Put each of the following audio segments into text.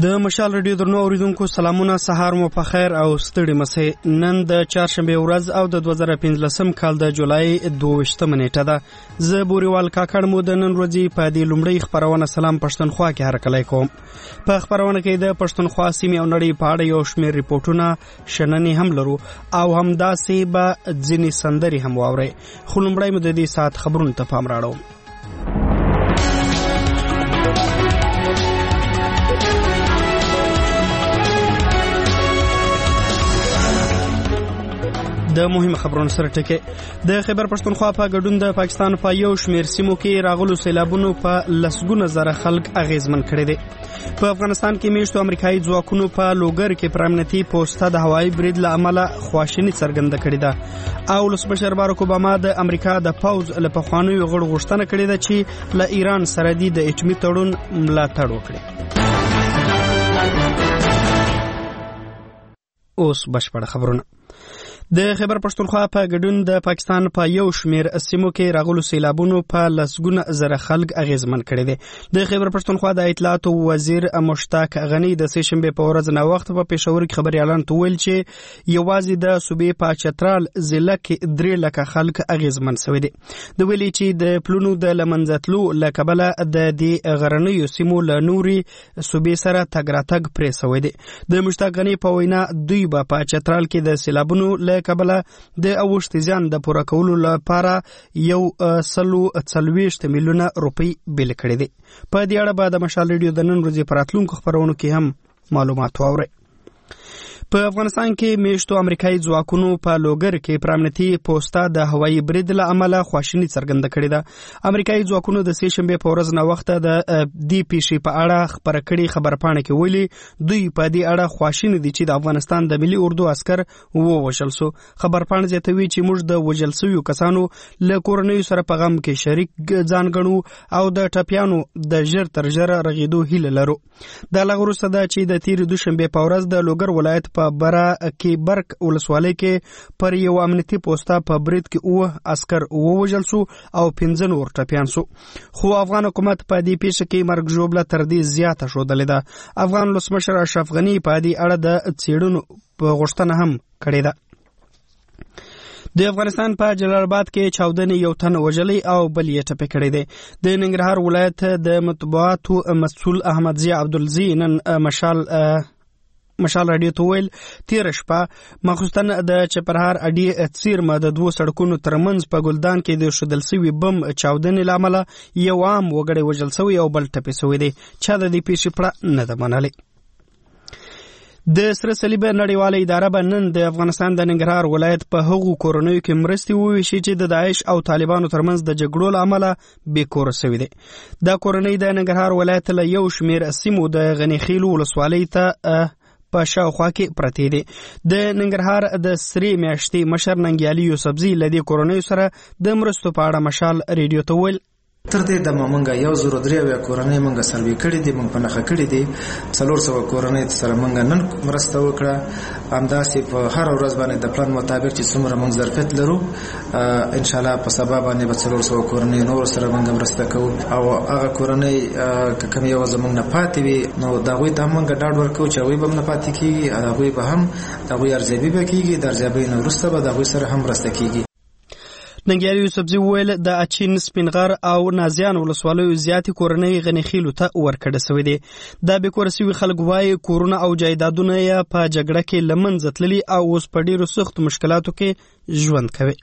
د مشال رادیو درنو اوریدونکو سلامونه، سهار مو په خیر او ستړي مسئ. نن د چهارشنبه ورځ او د 2015 کال د جولای 22 نیټه ده. زه بوريوال کاکړ مو د نن ورځې په دې لومړی خبرونه سلام پښتونخوا کې هرکلی کوم. په خبرونه کې د پښتونخوا سیمې او نړۍ په اړه یو شمېر ریپورتونه شننې هم لرو او همداسې به ځینې سندرې هم واورئ. خو لومړی مو د دې ساعت خبرونو ته پام راړو. د مهمه خبرونو سره ټکي. د خیبر پښتونخوا په ګډون د پاکستان په یو شمېر سیمو کې راغلو سیلابونو په لسګونه زره خلک اغیزمن کړي دي. په افغانستان کې میشتو امریکایي ځواکونو په لوګر کې پر امنیتي پوسټه د هوایي برید له امله خواشیني څرګنده کړې ده او ولسمشر باراک اوباما د امریکا د پوځ له پخوانیو غړو غوښتنه کړې ده چې له ایران سره د اټومي تړون ملاتړ وکړي. اوس بشپړ خبرونه. د خیبر پښتونخوا په ګډون د پاکستان په یو شمېر سیمو کې راغلو سیلابونو په لسګونه زره خلک اغیزمن کړي دي. د خیبر پښتونخوا د اطلاعات وزیر مشتاق غنی د سه شنبه په ورځ نه وخت په پېښور کې خبري اعلان ویل چې یوازې د صوبې په چترال ضلع کې 3 لک خلک اغیزمن شوي دي. د ویلي چې د پلونو د لمنځتلو لکبله د دې غرنیو سیمو له نوري صوبې سره تګ راتګ پرې شوی دي. د مشتاق غنی په وینا دوی په چترال کې د سیلابونو کبله د اوښت زیان د پوره کولو لپاره 140 میلیونه روپۍ بیل کړي دي. په دې اړه به د مشال رادیو د نن ورځې په راتلونکو خبرونو کې هم معلومات واورئ. په افغانستان کې میشتو امریکایي ځواکونو په لوګر کې پر امنیتي پوسټه د هوایي برید له امله خواشیني څرګنده کړې ده. امریکایي ځواکونو د سه شنبه په ورځ نه وخت د دې پیښې په اړه خبره کړې خبرپاڼه کې ویلي دوی په دې اړه خواشیني دي چې د افغانستان د ملي اردو عسكر ووژل شو. خبرپاڼه زیاتوي چې موږ د وژل شویو کسانو له کورنیو سره په غم کې شریک ځان ګڼو او د ټپیانو د ژر تر ژره رغېدو هیله لرو. د لغ وروسته ده چې د تیر دوشنبه په ورځ د لوګر ولایت په برا کې برک ولسوالۍ کې پر یو امنیتي پوسټه په برید کې 9 عسكر ووژل شو او 15 نور ټپیان شو. خو افغان حکومت په دې پیښه کې مرګ ژوبله تر دې زیاته ښودلې ده. افغان ولسمشر اشرف غنی په دې اړه د څېړنو په غوښتنه هم کړې ده. د افغانستان په جلال آباد کې چاودنې یو تن وژلی او بل یې ټپي کړی دی. د ننګرهار ولایت د مطبوعاتو مسؤل احمد ضیاء عبدالزی نن مشال رادیو ته ویل تیر شپه مخصوصا د چپرهار اډي څیرمه د 2 سړکونو ترمنځ په ګلدان کې د شودل سوي بم چاودنې لامل یو عام وګړی وژل شوی او بل ټپي شوی دی. چا د دې پیښې پړه نه ده منلې. د سره صلیب نړیواله اداره به نن د افغانستان د ننګرهار ولایت په هغو کورنیو کې مرستې وویشي چې د داعش او طالبانو ترمنځ د جګړو له امله بې کوره شوي دي. دا کورنۍ د ننګرهار ولایت له یو شمېر سیمو د غنیخیل ولسوالۍ ته په شاوخوا کې پرتې دي. د ننګرهار د سری میاشتې مشر ننګیالي یوسفزي له دې کورنیو سره د مرستو په اړه مشال رادیو ته ویل تر دې د مونږه 103 کورنۍ مونږه سروي کړې دي، مونږ په نخښه کړې دي. 400 کورنۍ سره مونږ نن مرسته وکړه. همداسې په هر ورځ باندې د پلان مطابق چې څومره مونږ ظرفیت لرو ان شاء الله په سبا باندې به 400 کورنۍ نور سره مونږ مرسته کوو او هغه کورنۍ کوم یو زمونږ نه پاتې وي نو دا غوي ته مونږ ډاډ ورکوو چې هغوی به نه پاتې کیږي، هغوی به هم هغوی ارزیابي به کیږي، د ارزیابۍ نه وروسته به د هغوی سره هم مرسته کیږي. ننګیالي یوسفزي ویل د اچین سپینغر او نازیان ولسوالیو زیاتې کورنۍ غنیخیلو ته ورکړه شوې دي. دا بې کوره شوي خلک وایي کورونه او جایدادونه یې په جګړه کې له منځه تللي او اوس په ډېرو سختو مشکلاتو کې ژوند کوي.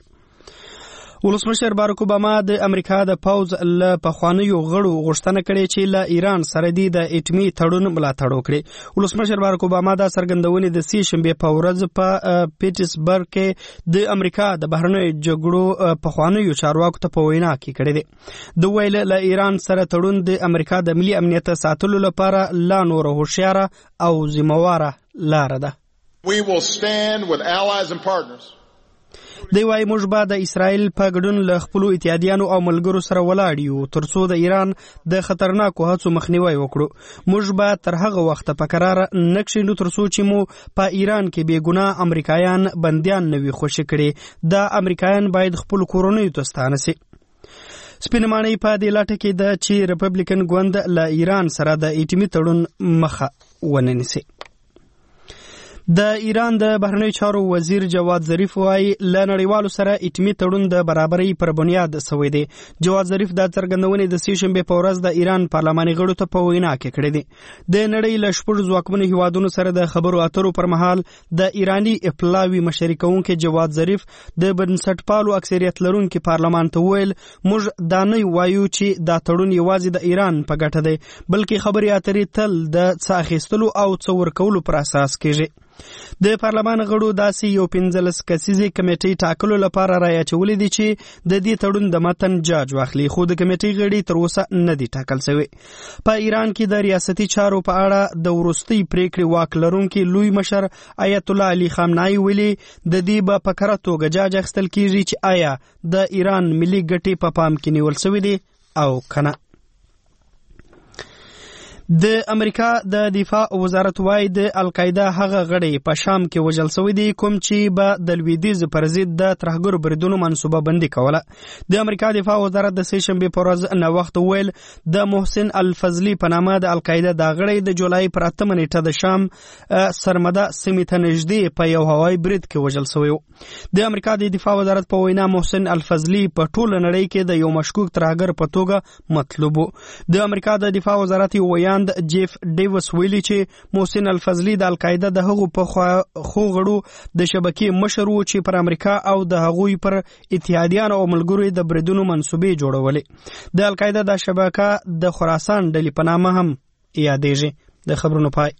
ولسمشر باراک اوباما د امریکا د پوځ له پخوانیو غړو غوښتنه کړې چې له ایران سره د اټومي تړون ملاتړ وکړي. ولسمشر باراک اوباما دا څرګندونې د سه شنبه په ورځ په پیټسبرګ کې د امریکا د بهرنیو جګړو پخوانیو چارواکو ته په وینا کې کړې ده. د ویل له ایران سره تړون د امریکا د ملي امنیت ساتلو لپاره لا نور هوښیاره او ذمہواره لار ده. We will stand with allies and partners. دی وايي موږ به د اسرائیل په ګډون له خپلو اتحادیانو او ملګرو سره ولاړ یو ترڅو د ایران د خطرناکو هڅو مخنیوی وکړو. موږ به تر هغه وخته په قرار نه کښېنو ترڅو چې مو په ایران کې بې ګناه امریکایان بندیان نه وي خوشي کړي. دا امریکایان باید خپلو کورنیو ته ستانه سي. سپینمانۍ په دې لاټه کې ده چې ریپبلیکن ګوند له ایران سره د اټومي تړون مخه ونه نیسي. د ایران د بهرنیو چارو وزیر جواد ظریف وايي له نړیوالو سره اټومي تړون د برابرۍ پر بنیاد شوی دی. جواد ظریف د څرګندونې د سې شنبې په ورځ د ایران پارلماني غړو ته په وینا کې کړې دي. د نړۍ له شپږ ځواکمنو هیوادونو سره د خبرو اترو پر مهال د ایرانی اپلاوي مشري کوونکي جواد ظریف د بنسټپالو اکثریت لرونکي پارلمان ته ویل موږ دا نه وایو چې دا تړون یوازې د ایران په ګټه دی بلکې خبرې اترې تل د څه اخیستلو او څه ورکولو پر اساس کېږي. د پارلمان غړو داسې یو 15 کسیزې کمیټې ټاکلو لپاره رایه اچولې دي چې د دې تړون د متن جاج واخلي خو د کمیټې غړي تر اوسه نه دي ټاکل شوي. په ایران کې د ریاستي چارو په اړه د وروستۍ پریکړې واک لرونکي لوی مشر آیت الله علي خامنه‌ای ویلي د دې به په کره توګه جاج اخیستل کیږي چې آیا د ایران ملي ګټې په پام کې نیول شوي دي او کنه. د امریکا د دفاع وزارت وايي د القاعده هغه غړي په شام کې وژل شوی دي کوم چې به د لویدیځ پر ضد د ترهګر بریدونو منصوبه بندي کوله. د امریکا دفاع وزارت د سې شنبې په ورځ نه وخت ویل د محسن الفضلی په نامه د القاعده د غړي د جولای پر 8 نیټه د شام سرمده سیمې ته نږدې په یو هوایي برید کې وژل شوی. د امریکا د دفاع وزارت په وینا محسن الفضلی په ټوله نړۍ کې د یو مشکوک ترهګر په توګه مطلوب. د امریکا د دفاع وزارت ویان جیف ډیوس ویلي چې محسن الفضلی د القاعده د هغو په خو غړو د شبکې مشر و چې پر امریکا او د هغوی پر اتحادیانو او ملګرو د بریدونو منصوبې جوړولې. د القاعده د شبکه د خراسان ډلې په نامه هم یادېږي. د خبرونو پای.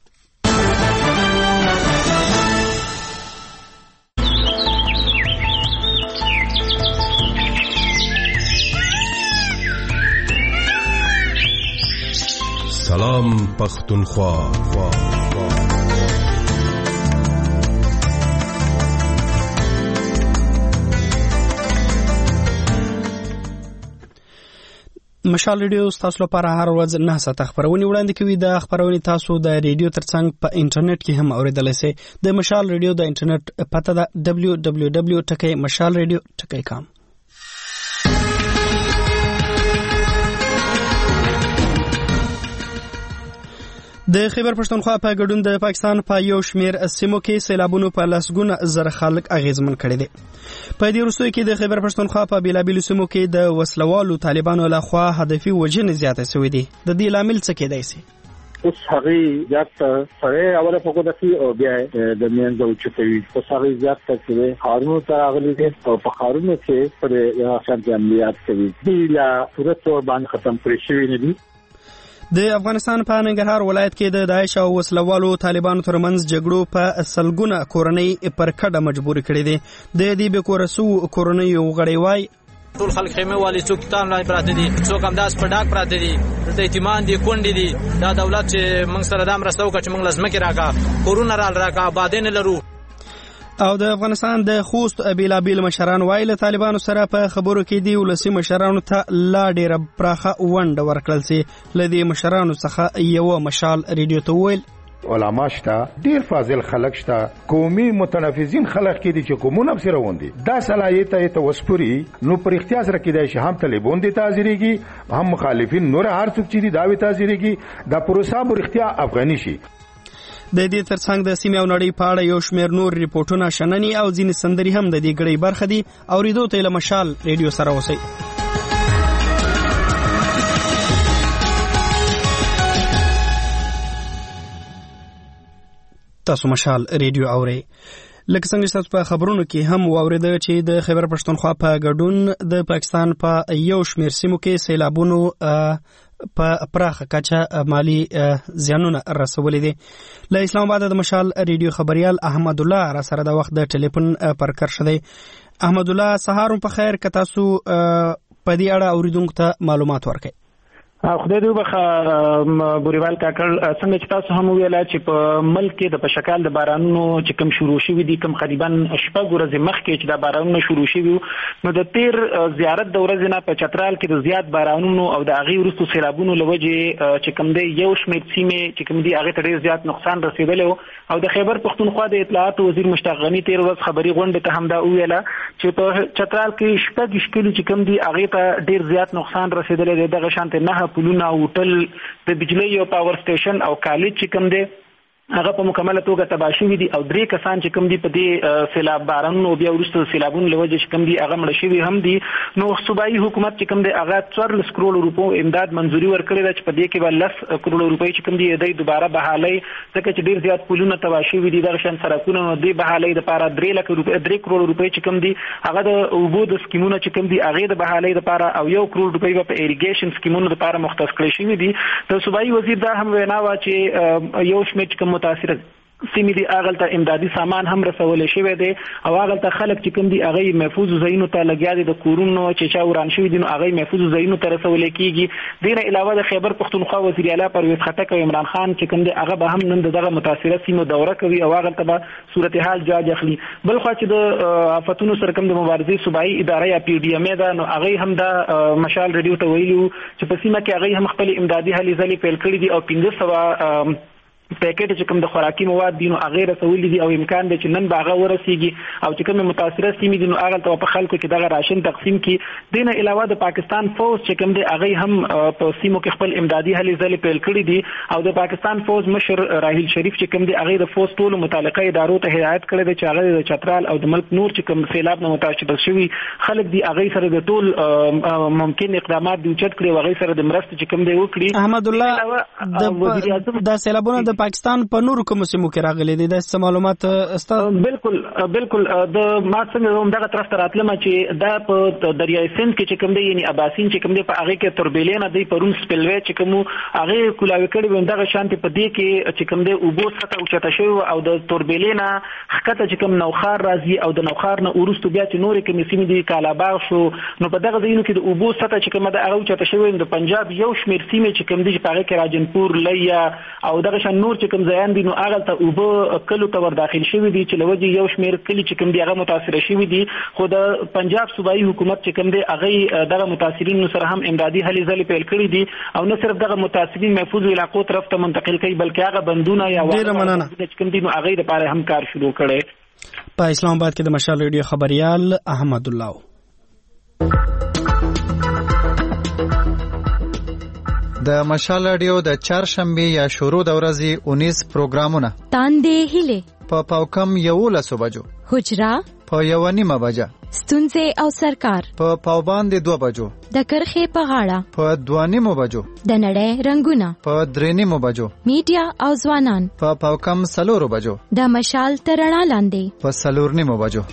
سلام پختونخوا. مشال ریډیو تاسو لپاره هر ورځ 9 ساعته خبرونه وړاندې کوي. د خبرونه تاسو د ریډیو ترڅنګ په انټرنیټ کې هم اوریدلای شئ. د مشال ریډیو د انټرنیټ پته ده www.mashalradio.com. د خیبر پښتونخوا په ګډون د پاکستان په یو شمیر سیمو کې سیلابونو په لسګونه زر خلک اغیزمن کړي دي. په دې وروستیو کې د خیبر پښتونخوا په بیلابیلو سیمو کې د وسلوالو طالبانو لخوا هدفي وژنې زیاتې شوې دي. د دې لامل څه کېدای شي؟ اوس هغه زیات سره اوله په کومه کې او بیا د میانځ او چتوي اوس هغه زیات څه خارونو ته راغلي دي او په خارونو کې پر یو شان د عملیات کوي بلا صورت باندې ختم کړی شوی نه دي. د افغانستان په ننګرهار ولایت کې د داعش او وسلوالو طالبانو ترمنځ جګړو په سلګونه کورنۍ پر کډه مجبور کړي دي. د دې به کورسو کورنۍ یو غړي وای ټول خلک خیمه والی څوک تام نه پراته دي څوک هم داس په ډاک پراته دي د ایتمان دي کونډې دي دا دولت چې موږ سره دام رسو کچ موږ لازم کې راکا کورونه راکا بادین لرو. او د افغانستان د خوست بیلابیل مشران وایي طالبانو سره په خبرو کې دی ولسی مشرانو ته لا ډیره پراخه ونډه ورکړل سي. لدی مشرانو څخه یو مشال ریډیو ته ویل علما شته ډیر فاضل خلک شته قومي متنفذین خلک کې دي چې کومونه سره وندي دا صلاحیت ته وسپوري نو پر اختیار سره کې دی چې هم طالبان دي تاجريږي هم مخالفین نور هر څوک چې دي دا وی تاجريږي دا پروسه پر اختیار افغاني شي. د دې ترڅنګ د سیمې او نړۍ په اړه یو شمېر نور ریپورتونه شننې او ځینې سندري هم د دې ګړۍ برخه دي. اوریدو ته له مشال ریډیو سره اوسئ. تاسو مشال ریډیو اورئ. لکه څنګه چې تاسو په خبرونو کې هم واوریده چې د خیبر پښتونخوا په ګډون د پاکستان په یو شمېر سیمو کې سیلابونو په پراخه کچه مالی زیانونه رسولې دي. له اسلام آباد د مشال ریډیو خبريال احمد الله را سره د وخت د ټلیفون پر کار شوی. احمد الله سهار په خیر که تاسو په دې اړه اوریدونکو ته معلومات ورکړئ. خدای دې وبخښه بوریوال کاکړ څنګه چې تاسو هم ویل چې په ملک کې د پشکال د بارانونو چې کم شروع شوي دي کم تقریبا شپږ ورځې مخکې چې د بارانونو شروع شوي نو د تیر زیارت د ورځې نه په چترال کې د زیات بارانونو او د هغې وروستو سیلابونو له وجې چې کم دی یو شمېر سیمې چې کم دي هغې ته ډېر زیات نقصان رسېدلی او د خیبر پښتونخوا د اطلاعاتو وزیر مشتاق غني تیر ورځ خبري غونډې ته هم دا وویله چې په چترال کې شپږ کلي چې کم دي هغې ته ډېر زیات نقصان رسېدلی دی. دغه شانتې 9 پلونه او هوټل د بجلی او پاور سټیشن او کالج چې کم دی هغه په مکمله توګه تباه شوي دي او 3 کسان چې کوم دي په دې سیلاب بارانونو بیا وروسته سیلابونو له وجې چې کوم دي هغه مړه شوي هم دي. نو صوبایي حکومت چې کوم دی هغه 14 کروڑ روپو امداد منځوري ورکړې ده چې په دې کې به 10 کروڑ روپۍ چې کوم دي د دوباره بحالۍ ځکه چې ډېر زیات پولونه تباه شوي دي دغه شان سړکونه نو دې بحالۍ دپاره 3 کروڑ روپۍ چې کوم دي هغه د اوبو د سکیمونو چې کوم دي هغې د بحالۍ دپاره او 1 کروڑ روپۍ به په اریګیشن سکیمونو دپاره مختص کړی شوي دي. د صوبایي وزیر دا هم وینا وه چې یو شمېر کوم متاثره سیمې دي هغه ته امدادي سامان هم رسولی شوی دی او هغه ته خلک چې کوم دي هغه محفوظ ځایونو ته لګیا دي د کورونو چې چا وران شوي دي نو هغه محفوظ ځایونو ته رسولی کیږي. دې نه علاوه د خیبر پښتونخوا وزیر اعلی پرویز خټک او عمران خان چې کوم دي هغه به هم نن دغه متاثره سیمو دوره کوي او هغه ته به صورتحال جاج اخلي. بل خو چې د آفتونو سره کوم د مبارزې صوبایي اداره یا پی ډي ام ای ده نو هغه هم دا مشال ریډیو ته ویلي چې په سیمه کې هغه هم خپل امدادي هلې ځلې پیل کړي دي او 1500 پیکټ چې کوم د خوراکي مواد دي نو هغه رسولي دي او امکان دی چې نن به هغه ورسیږي او چې کوم متاثره سیمې دي نو هغه ته په خلکو کې دغه راشن تقسیم کی. دین علاوه د پاکستان فوج چې کوم دی هغه هم په سیمو کې خپل امدادي هلې ځلې پیل کړي دي او د پاکستان فوج مشر راهیل شریف چې کوم دی هغه د فوج ټولو متعلقه ادارو ته هدایت کړی دی چې هغه د چترال او د ملک نور چې کوم سیلاب نه متاثر شوي خلک دي هغه سره د ټول ممکن اقدامات دي چت کړي او هغه سره د مرستې چې کوم دی وکړي. احمد الله د سیلابونو د پاکستان په نورو کومو سیمو کې راغلي دي د معلومات استاد؟ بالکل د ما څنګه هم دغه طرف ته راتلم چې دا په دریای سند کې چې کوم دی یعنی اباسین چې کوم دی په هغه کې تربیلینه دی پرون سپلوي چې کوم هغه کولاوي کړي و دغه شانتي په دې کې چې کوم دی اوبو سطح اوچته شوی او د تربیلینه خکته چې کوم نوخار راځي او د نوخار نه ورستو بیا چې نورې کومې سیمې دي کالاباغ شو نو په دغه ځایونو کې د اوبو سطح چې کوم د هغه اوچته شوی د پنجاب یو شمېر سیمې چې کوم دی چې په هغه کې راجنپور لیا او دغه شان نور چې کوم ځایان دي نو هغه ته اوبه کلو ته ور داخل شوي دي چې لوجه یو شمېر کلی چې کوم دی هغه متاثر شوي دي خو د پنجاب صوبایي حکومت چې کوم دی هغه دغه متاثرینو سره هم امدادي هلې ځلې پیل کړي دي او نه صرف دغه متاثرین محفوظ علاقو طرف ته منتقل کوي بلکې هغه بندونه یا چې کوم دی نو هغه لپاره هم کار شروع کړي. په اسلام آباد کې د مشال ریډیو خبريال احمد الله. د مشال رادیو د چهارشنبه یا شروع د ورځې 19 پروګرامونه تاندې هله په پاوکم 11 بجو حجرا په 1:30 بجه ستونزې او سرکار په پاوباند 2 بجو د کرخې په غاړه په 2:30 بجو د نړۍ رنگونه په 3:30 بجو میډیا او ځوانان په پاوکم 4 بجو د مشال ترڼا لاندې په 4:30 بجو.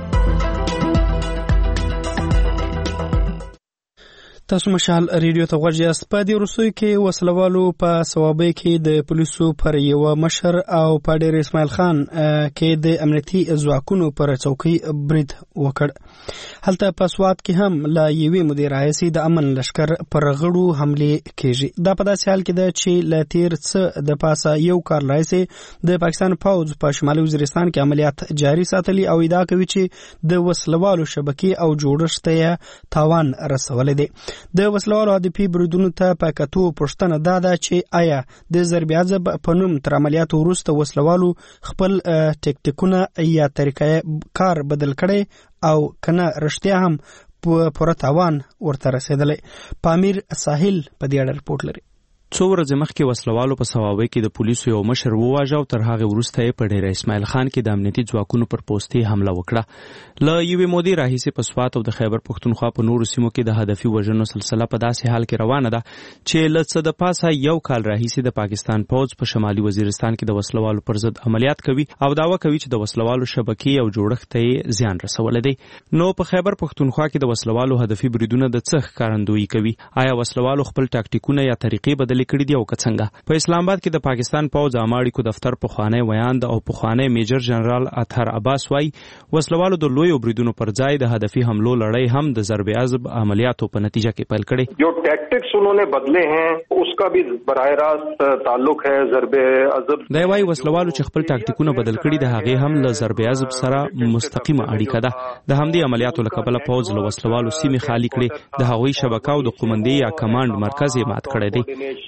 تاسو مشال ریډیو ته غوږ یاست. په دې وروستیو کې وسلوالو په صوابۍ کې د پولیسو پر یو مشر او په ډېر اسماعیل خان کې د امنیتي ځواکونو پر څوکۍ برید وکړ. هلته په سوات کې هم لا یوې مودې راهیسې د امن لشکر پر غړو حملې کېږي. دا په داسې حال کې ده چې له تېر څه د پاسه یو کال راهیسې د پاکستان پوځ په شمالي وزیرستان کې عملیات جاري ساتلي او ادعا کوي چې د وسلوالو شبکې او جوړښت ته تاوان رسولی دی. د وسلوالو هدفي بریدونو ته په کتو پوښتنه دا ده چې آیا د ضرب عضب په نوم تر عملیاتو وروسته وسلوالو خپل ټیکټیکونه یا طریقې کار بدل کړي او کنه رښتیا هم په پوره تاوان ورته رسیدلی. پامیر ساحل په دې اړه رپورټ لري. څو ورځې مخکې وسلوالو په صوابۍ کې د پولیسو یو مشر وواژه او تر هغې وروسته یې په ډېر اسماعیل خان کې د امنیتي ځواکونو پر پوستې حمله وکړه. له یوې مودې راهیسې په سوات او د خیبر پښتونخوا په نورو سیمو کې د هدفي وژنو سلسله په داسې حال کې روانه ده چې له څه د پاسه یو کال راهیسې د پاکستان پوځ په شمالي وزیرستان کې د وسلوالو پر ضد عملیات کوي او دعوه کوي چې د وسلوالو شبکې او جوړښت ته یې زیان رسولی دی. نو په خیبر پښتونخوا کې د وسلوالو هدفي بریدونه د څه ښکارندویي کوي؟ آیا وسلوالو خپل ټاکټیکونه یا طریقې بدلې کړي دي او که څنګه؟ په اسلام آباد کې د پاکستان پوځ عامه اړیکو دفتر پخوانی ویاند او پخوانی میجر جنرال اطهر عباس وايي وسلوالو د لویو بریدونو پر ځای د هدفي حملو لړۍ هم د ضرب عضب عملیاتو په نتیجه کې پیل کړي. جو ټیکټکس انہوں نے بدلے ہیں اس کا بھی براہ راست تعلق ہے ضرب عضب. دا وايي وسلوالو چې خپل ټاکټیکونه بدل کړي د هغې هم له ضرب عضب سره مستقیمه اړیکه ده. د همدې عملیاتو له کبله پوځ له وسلوالو سیمې خالي کړي، د هغوی شبکه او د قومندې یا کمانډ مرکز یې مات کړی دی.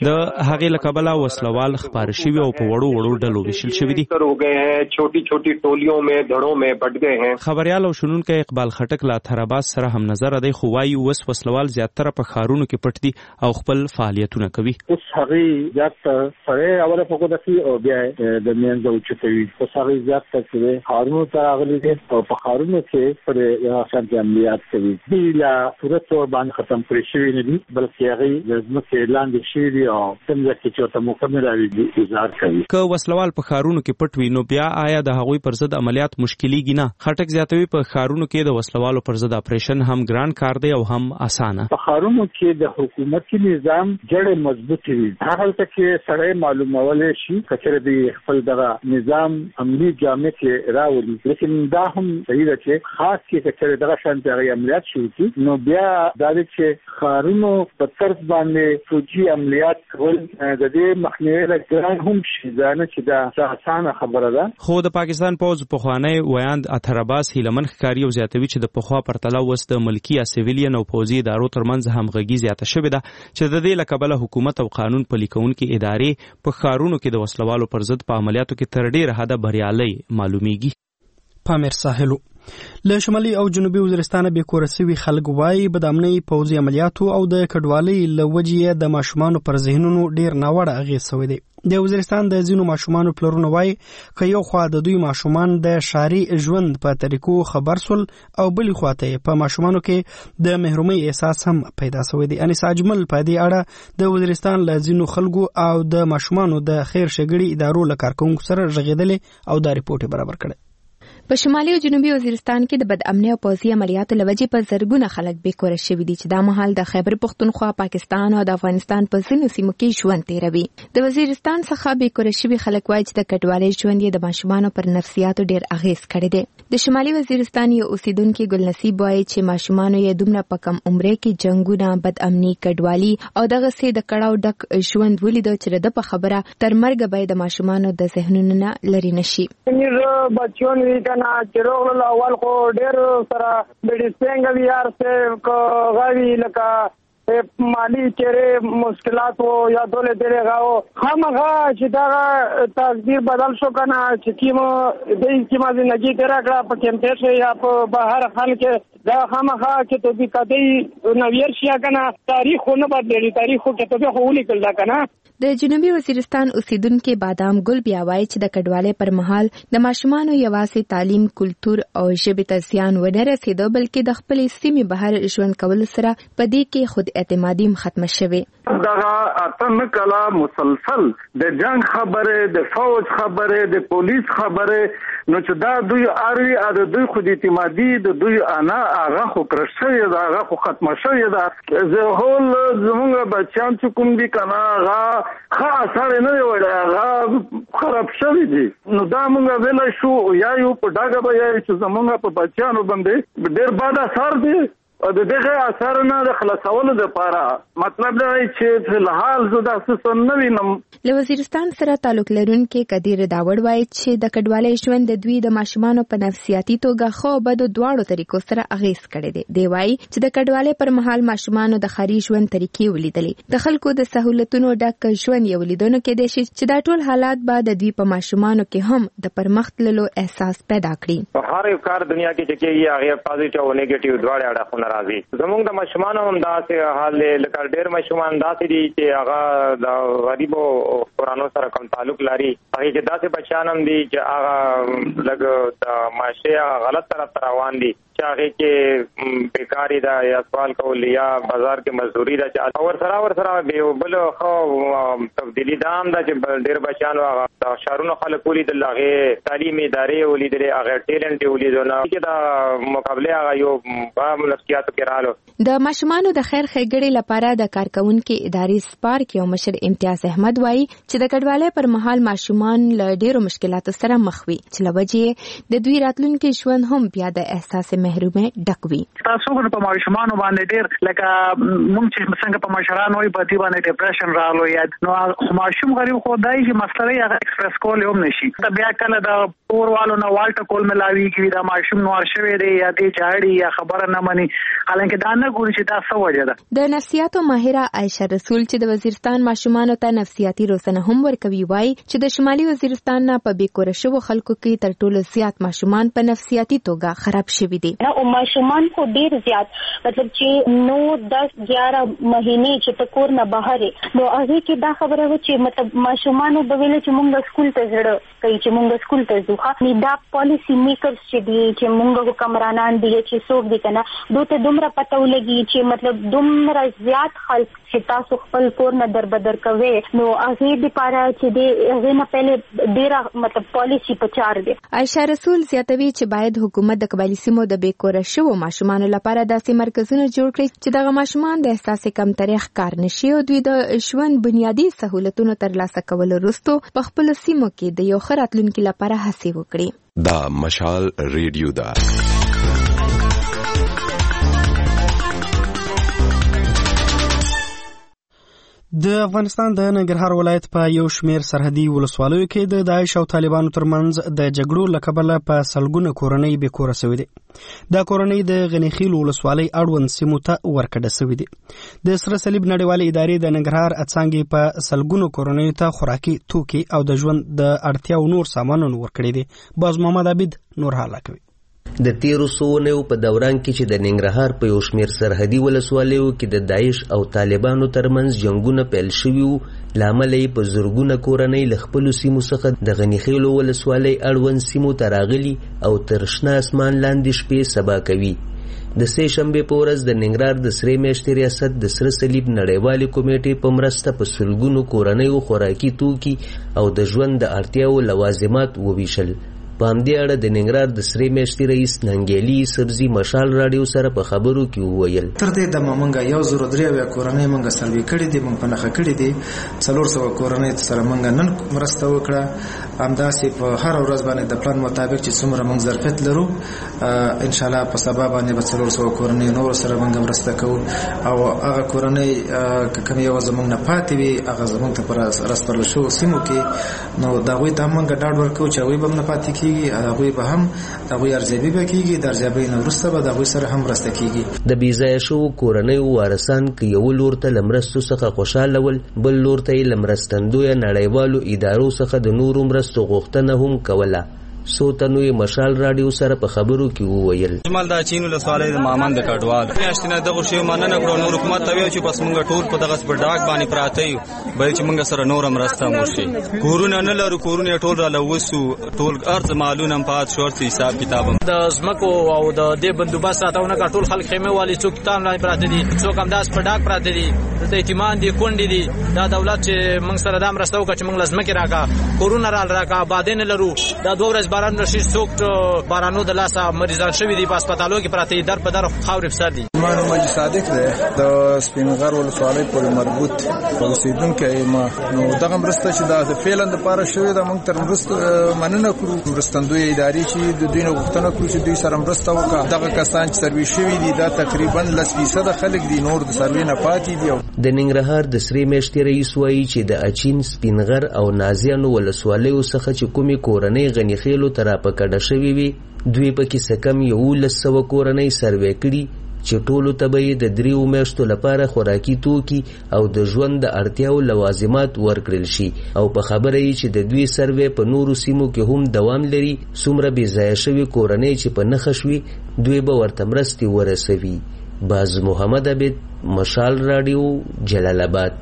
د هغې له کبله وسلوال خپاره شوي او په وړو وړو ډلو ویشل شوي دي. छोटी छोटी टोलियों में धड़ों में बट गए हैं. خبريال او شنونکي اقبال خټک لا تراباس سره هم نظر دی خو وايي وس وسلوال زیاتره په خارونو کې پټ دي او خپل فعالیتونه کوي. اوس هغه زیات سره اوله په کومه کې او بیا د میانځو چتوي اوس هغه زیات څه خارونو ته راغلي دي او په خارونو کې پر شانتي عملیات کوي. بلا صورت باندې ختم کړی شوی نه دي بلکې هغه د ځمکې لاندې شوی او څنګه چې چوته مکمل راوي گزار کوي. که وسلوال په خارونو کې پټ وي نو بیا آیا د هغوی پر ضد عملیات مشکلیږي نه؟ خټک زیاتوي په خارونو کې د وسلوالو پر ضد اپریشن هم ګران کار دی او هم اسانه. په خارونو کې د حکومتي نظام جوړ مضبوط وي. هغه ته کې سره معلومول شي کچره دی خپل دغه نظام عملی جامع کې راولي لیکن دا هم صحیح ده چې خاص کې کچره دغه شانتي عملیات شروع کی نو بیا دا چې خارونو په طرز باندې فوجي عملیات کول د دې مخنیوي لپاره هم شي ځانه چې دا اسانه خبره ده. خو د پاکستان پوز په خوانی ویاند اترباس هیلمن ښکاری او زیاتوي چې د پخوا پرتله وس د ملکی یا سیویلین او پوزي ادارو ترمنځ همغږي زیاته شوې ده چې د دې لکبله حکومت او قانون پلي کوونکي ادارې په خارونو کې د وسلوالو پر ضد په عملیاتو کې تر ډیره حده بریالي معلومیږي. پامیر ساحلو له شمالي او جنوبي وزیرستان به کورسوي خلک وای بدامنۍ پوزي عملیاتو او د کډوالۍ لوجې د ماشومان پر ذهنونو ډیر ناوړه اغیز شوی دی. د وزیرستان د ځینو ماشومان پلرونه وای ک یو خوا د دوی ماشومان د شاري ژوند په طریقو خبر سول او بل خواته په ماشومانو کې د محرومي احساس هم پیدا شوی دی. انیس اجمل په دې اړه د وزیرستان له ځینو خلکو او د ماشومانو د خیر ښېګړې ادارو له کارکونکو سره غږېدلې او دا ریپورت برابر کړی. په شمالي او جنوبي وزیرستان کې د بد امنۍ او پوځي عملیاتو لوجې په زرګونه خلک بیکوره شوي دي چې دا مهال د خیبر پختونخوا، پاکستان او د افغانستان په ځینو سیمو کې ژوند تیروي. د وزیرستان څخه بیکوره شوي خلک وایي چې د کډوالۍ ژوند یې د ماشومانو پر نفسیاتو ډیر اغیز کړی دی. د شمالي وزیرستان یو اوسیدونکي ګل نصیب وایي چې ماشومانو یې دومره په کم عمره کې جنگونه، بد امني، کډوالي او دغه سي د کړهو ډک ژوند ولید چې د په خبره تر مرګ به د ماشومانو د ذهنونو نه لري نشي. ना चिरोग अवल को डेर सरा बेडिसेंगल यार से गावी लका माली चेहरे मुश्किलात हो या दोले तेरे गाओ हम गा चिता तकदीर बदल सो कना चिकीम देश की माजी नजी तेरा का पकेमते से या बाहर खान के दा हम गा कि तो भी कदई नवीरशिया कना तारीख हो न बदली तारीख हो के तो भी होली कल दा कना. د جنوبي وزیرستان اوسیدونکو بادام ګل بیا وایي چې د کډوالۍ پر مهال د ماشومانو یوازې تعلیم، کلتور او ژبې ته زیان ونه رسېده بلکې د خپلې سیمې بهر ژوند کولو سره په دې کې خود اعتمادي ختمه شوې. دغه اتم کلا مسلسل د جنگ خبره، د فوج خبره، د پولیس خبره نو چې دا دوی اړوي د دوی خود اعتمادي د دوی انا هغه خو کرشي دا هغه خو ختمه شوې ده. زه هول زموږ بچیان چې کوم دي کنه هغه خاصه نه وړه هغه خراب شوی دي نو دا موږ ویل شو یا یو په ډاګه به چې زموږ په بچیانو باندې ډېر بد اثر دي او دغه اثر نه د خلاصولو لپاره مطلب دی چې په الحال زه د اساس نه وینم. له وزیرستان سره تعلق لرونکي قدیر داوړ وایي چې د کډوالۍ ژوند د دوی د ماشومانو په نفسیاتي توګه خو بد دواړو طریقو سره اغیز کړی دی. دی وایي چې د کډوالۍ پر مهال ماشومانو د خاري ژوند طریقې ولیدلې، د خلکو د سہولتونو ډک ژوند یې ولیدونو کې دي چې دا ټول حالات به د دوی په ماشومانو کې هم د پرمختللو احساس پیدا کړي. هر یو کار دنیا کې چې کېږي هغه پازیټیو او نیگیټیو دواړه اړخونه راځي. زموږ د ماشومان هم داسې حال لکه ډېر ماشومان داسې دي چې هغه د غریبو قرانو سره کوم تعلق لري، هغه چې داسې بچان هم دي چې هغه لږ د معاشي غلط طرف روان دي چې هغه کې بیکاری دا یا سوال کول یا بازار کې مزدوري دا چې ور سره به بل خو تبدیلی دام دا چې ډېر بچان هغه شهرونو خلک ولیدل، هغه تعلیمي ادارې ولیدل، هغه ټیلنټ ولیدل نو چې دا مقابله هغه یو په ملکیاتو کې رااله. د ماشومانو د خیر ښېګړې لپاره د کارکونکو ادارې سپارک یو مشر امتیاز احمد وایي چې د کډوالۍ پر مهال ماشومان له ډېرو مشکلاتو سره مخ وي چې لوجې د دوی راتلونکي ژوند هم بیا د احساس محرومه ډک وي. تاسو په ماشومان باندې ډېر لکه مونږ چې څنګه په مشرانو وي په دې باندې ډیپریشن رالو یا نو ماشوم غریب خو دای چې مسله یې ایکسپریس کول هم نشي. ته بیا کله د پوروالو نه والټ کول ملاویږي دا ماشوم نور شوی دی یا دې جاړي یا خبره نه مني حالانکه دا نه ګوري چې دا څه وجه ده. د نفسیاتو ماهره عائشه رسول چې د وزیرستان ماشومانو ته نفسیاتي روزنه هم ورکوي وایي چې د شمالي وزیرستان نه په بیکوره شوو خلکو کې تر ټولو زیات ماشومان په نفسیاتي توګه خراب شوي دي. او ماشومان خو ډیر زیات مطلب چې 9-10-11 مهینې چې په کور نه بهر نو هغه کې دا خبره و چې مطلب ماشومانو به ویل چې موږ سکول ته ځړو کوي چې موږ سکول ته ځو. نو دا پالیسی میکرز چې دي چې موږ حکمرانان دي چې څوک دي کنه دوی دومره پته ولګي چې مطلب دومره زیات خلک چې تاسو خپل کور نه دربدر کوي نو هغه لپاره چې د هغه نه پهله ډیره مطلب پالیسی په چار دي. عائشه رسول زیاتوي چې باید حکومت د قبایلی سیمو د بیکوره شوو ماشومانو لپاره داسې مرکزونه جوړ کړي چې دغه ماشومان د احساس کمترۍ ښکار نشي او دوی د ژوند بنیادی سہولتونو ترلاسه کولو وروسته په خپل سیمو کې د یو ښه راتلونکي لپاره هڅې وکړي. دا مشال ریډیو دا د افغانستان د ننګرهار ولایت په یو شمیر سرحدي ولسوالیو کې د داعش او طالبانو ترمنځ د جګړو له کبله په سلګونه کورنۍ بې کوره شوې دي. دا کورنۍ د غنیخیل ولسوالۍ اړوند سیمو ته ورکړه شوې دي. د سره صلیب نړیوالې ادارې د ننګرهار څانګې په سلګونو کورنۍ ته خوراکي توکي او د ژوند د اړتیاو نور سامانونه ورکړي دي. باز محمد عبید نور حالا کوي. د تیرو سوونیو په دوران کې چې د ننګرهار په یو شمیر سرحدي ولسوالیو کې د داعش او طالبانو ترمنځ جنگونه پیل شوي وو له امله یې په زرګونه کورنۍ له خپلو سیمو څخه د غنیخیلو ولسوالۍ اړوند سیمو ته راغلي او تر شنه اسمان لاندې شپې سبا کوي. د سې شنبې په ورځ د ننګرهار د سرې میاشتې ریاست د سره صلیب نړیوالې کمیټې په مرسته په سلګونو کورنیو خوراکي توکي او د ژوند د اړتیاو لوازمات وویشل. په همدې اړه د ننګرهار د سرې میاشتې رئیس ننګیالي سبزي مشال راډیو سره په خبرو کې وویل تر دې دمه موږ 103 کورنۍ موږ سروې کړې دي، موږ په نښه کړې دي. 400 کورنۍ سره موږ نن مرسته وکړه. همداسې په هر ورځ باندې د پلان مطابق چې څومره موږ ظرفیت لرو ان شاء الله په سبا باندې به 400 کورنۍ نور سره موږ مرسته کوو او هغه کورنۍ کوم یو زموږ نه پاتې وي هغه زموږ ته پر رسپارل شو سیمو کې نو دا غوي ته موږ ډاډ ورکو چې هغوی به نه پاتې هغوی به هم هغوی ارزیابي به کېږي، د ارزیابۍ نه وروسته به د هغوی سره هم مرسته کېږي. د بېځایه شوو کورنیو وارثان که یو لور ته له مرستو څخه خوشحاله ول بل لور ته یې له مرستندویه نړیوالو ادارو څخه د نورو مرستو غوښتنه هم کوله. څو تنو یې مشال راډیو سره په خبرو کې وویل جمال دا چین ولسوالۍ د مامان د کډوال میاشتې نه دغه شی مننه کړو. نور حکومت ته ویل چې بس موږ ټول په دغه په ډاک باندې پراته یو بل چې موږ سره نور مرسته وشي. کورونه نه لرو، کورونه ټول را لوسو، ټول ارز مالونه پات شورت حساب کتاب د زمکو او د دې بندوبست ساتونه کا ټول خلک خیمه والی څوک تان نه پراته دي، څوک هم داس په ډاک پراته دي، د ایتمان دي کونډې دي. دا دولت چې موږ سره د مرسته وکړي چې موږ لازمه کې راکا کورونه راکا بادین لرو. دا 2 ورځې باران راشي څوک بارانو د لاسه مریضان شوي دي په هسپتالو کې پراته دي، در په در خاورې په سر دي. ما نوم مجید صادق دی، د سپینغر ولسوالۍ پورې مربوط اوسېدونکی یم. نو دغه مرسته چې دا فعلا دپاره شوې ده موږ تر مرسته مننه کړو. مرستندویه ادارې چې د دوی نه غوښتنه کړو چې دوی سره مرسته وکړه. دغه کسان چې سروي شوي دي دا تقریبا 10% خلک دي، نور د سروي نه پاتې دي. د ننګرهار د سرې میاشتې رئیس وایي چې د اچین، سپینغر او نازیانو ولسوالیو څخه چې کومې کورنۍ غنیخیلو ته راپکډه شوي وي دوی پکې څه کم 1100 کورنۍ سروې کړي چې ټولو ته به یې د 3 میاشتو لپاره خوراکي توکي او د ژوند د اړتیاو لوازمات ورکړل شي. او په خبره یې چې د دوی سروې په نورو سیمو کې هم دوام لري. څومره بېځایه شوي کورنۍ چې په نښه شوي دوی به ورته مرستې ورسوي. باز محمد عبید، مشال راډیو، جلال آباد.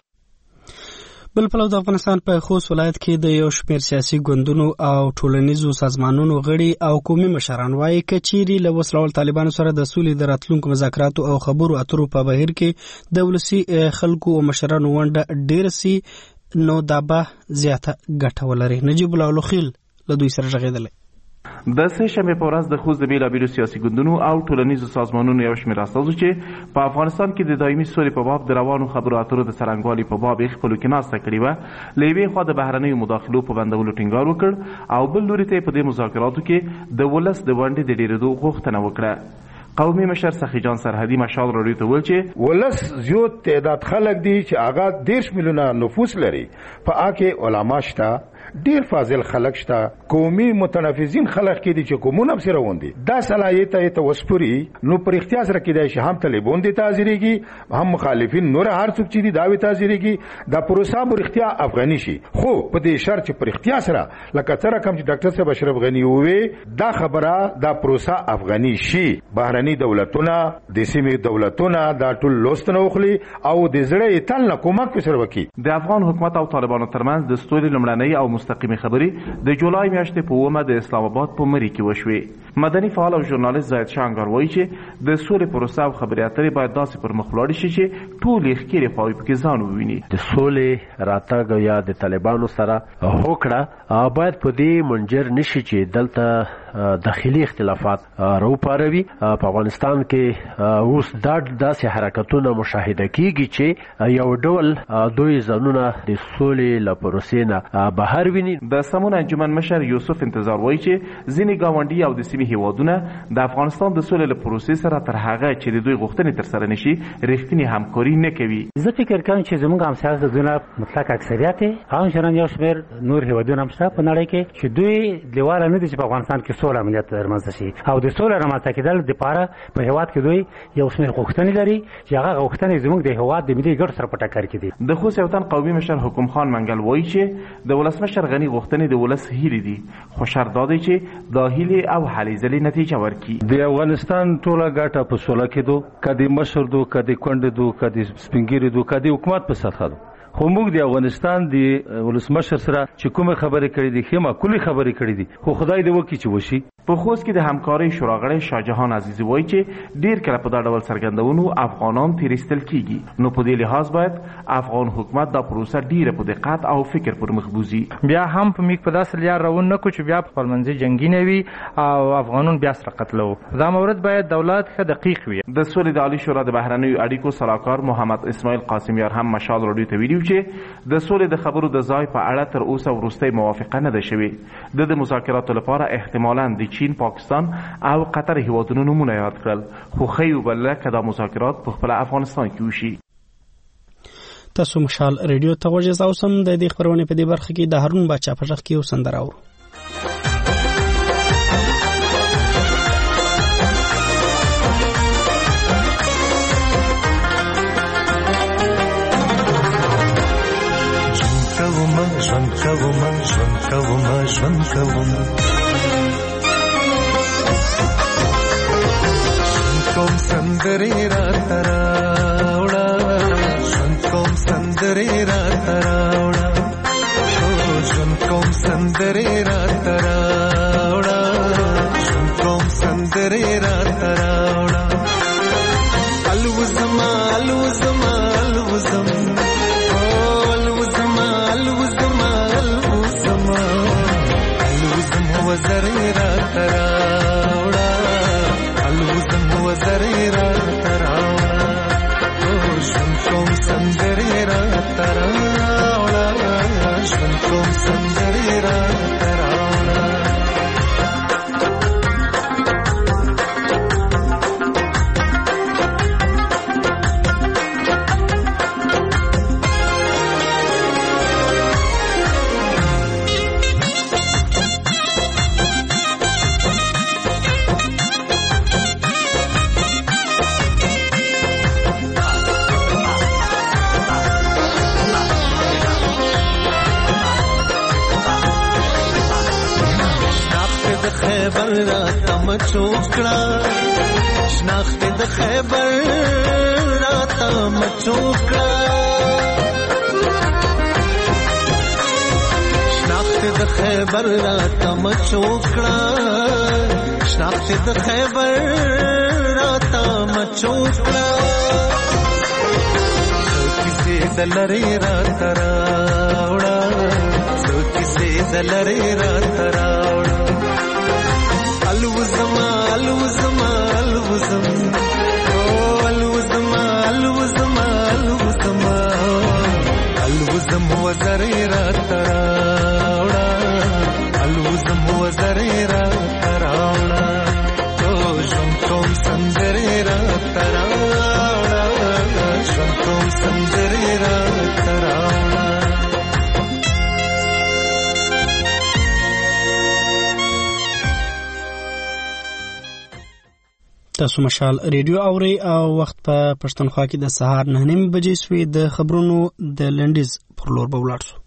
بل پلو د افغانستان په خوست ولایت کې د یو شمېر سیاسي ګوندونو او ټولنیزو سازمانونو غړي او قومي مشران وایي که چیرې له وسلوال طالبانو سره د سولې د راتلونکو مذاکراتو او خبرو اترو په بهیر کې د ولسي خلکو او مشرانو ونډه ډېره سي نو دا به زیاته ګټه ولري. نجیب الله لوخیل له دوی سره غږېدلی. د سه شنبې په ورځ د خوست د بیلابیلو سیاسي ګوندونو او ټولنیزو سازمانونو یو شمېر استازو چې په افغانستان کې د دایمي سولې په باب د روانو خبرو اترو د څرنګوالي په باب یې خپلو کې ناسته کړې وه له یوې خوا د بهرنیو مداخلو په بندولو ټینګار وکړ او بل لوري ته یې په دې مذاکراتو کې د ولس د ونډې د ډېرېدو غوښتنه وکړه. قومي مشر سخي جان سرحدي مشال راډیو ته ویل چې ولس زیات تعداد خلک دي چې هغه 10 میلیونه نفوس لري په هغه علما شته ډیر فاضل خلک شته قومي متنفذین خلک کې دي چې کومونه سره وندي دا صلاحیت ته وسپوري نو پر اختیار سره کېدای شي هم طالبان دي تاجريږي هم مخالفین نور هر څوک چې دي داوی تاجريږي دا پروسه پر اختیار افغاني شي خو په دې شرط چې پر اختیار سره لکه څنګه کوم چې ډاکټر صاحب اشرف غنی وې دا خبره دا پروسه افغاني شي بهرني دولتونه د سیمې دولتونه دا ټول لوستنه وخلي او د زړه تل نه کومک وسره وکي د افغان حکومت او طالبانو ترمنځ د ستوري لمړنۍ او مستقیمي خبرې د جولای میاشتې په ومه د اسلام آباد په مری کې وشوې مدني فعال او ژورنالیست زاهد شانګار وایي چې د سولې پروسه او خبرې اترې باید داسې پر مخ ولاړ شي چې ټول ښکېرې خواوې پکې ځان وویني د سولې راتګ یا د طالبانو سره هوکړه باید په دې منجر نشي چې دلته داخلي اختلافات راوپاروي په افغانستان کې اوس داسې حرکتونه مشاهده کیږي چې یو ډول دوی ځانونه د سولې له پروسې نه بهر ویني د سمون انجمن مشر یوسف انتظار وایي چې ځینې ګاونډي او د سیمې هیوادونه د افغانستان د سولې له پروسې سره تر هغه چې د دوی غوښتنې ترسره نشي رښتینې همکاري نه کوي زه فکر کوم چې زموږ همسایه دونه مطلق اکثریت همچنان یو شمېر نور هیوادونه هم شته په نړۍ کې چې دوی لیواله نه دي چې په افغانستان کې سوله امنیت رامنځته شي او د سولې رامنځته کېدل دپاره په هیواد کې دوی یو شمېر غوښتنې لري چې هغه غوښتنې زموږ د هیواد د ملي ګټو سره په ټکر کې دي د خوست یو تن قومي مشر حکم خان منګل وایي چې د ولسمشر غني غوښتنې د ولس هیلې دي خو شرط دا دی چې دا هیلې او هلې ځلې نتیجه ورکړي د افغانستان ټوله ګټه په سوله کې دو کدي مشر دو کدي کونډې دو کدي سپینګیری دو کدي حکومت په سطح دو خو موږ د افغانستان د ولسمشر سره چې کومه خبرې کړې دي خېمه کلی خبرې کړې دي خو خدای دې وکړي چې وشي په خوست کې د همکارۍ شوراغړی شاهجهان عزیزي وایي چې ډیر کله په دا ډول څرګندونو افغانان تیرستل کیږي نو په دې لحاظ باید افغان حکومت دا پروسه ډیره په دقت او فکر پر مخ بوزي بیا هم په میک په داسې لار روان نه کو چې بیا په خپلمنځي جنگي نه وي او افغانون بیا سره قتلو دا مورد باید دولت ښه دقیق وي د سولې د عالی شورا د بهرنیو اړیکو سلاکار محمد اسماعیل قاسمیار هم مشال راډیو ته ویلي چې د سولې د خبرو د ځای په اړه تر اوسه وروستۍ موافقه نه ده شوې د مذاکراتو لپاره احتمالاً د چین پاکستان او قطر هیوادونو نمونه یاد کړل خو ښیي به لکه دا مذاکرات په خپله افغانستان کې وشي تاسو مشال ریډیو ته غوږ اوسم د دې خبرونې په دې برخه کې د هارون باچا په غږ کې یو سندره اورو کوم سندرې رات راوړه کوم سندرې رات راوړه کوم سندرې رات راوړه کوم سندرې رات راوړه الوزما الوزما الوزم الوزما الوزما الوزما الوزم وزرې رات راوړه الوزم وزرې رات راوړه کوم سندرې رات راوړه کوم سندرې رات راوړه خیبر راته مچوکړه شناخت د خیبر راته مچوکړه شناخت د خیبر راته مچوکړه شناخت د خیبر راته مچوکړه کیسې د لری راته راوړه کیسې د لری راته راوړه الوزما الوزما الوزم الوزما الوزما الوزما الوزم وزرې رات راوړه الوزم وزرې رات راوړه کوم سندرې تاسو مشال ریډیو اوري او وخت په پښتونخوا کې د سهار 9:30 بجې سوي د خبرونو د لنډیز پر لور به ولاړ شو.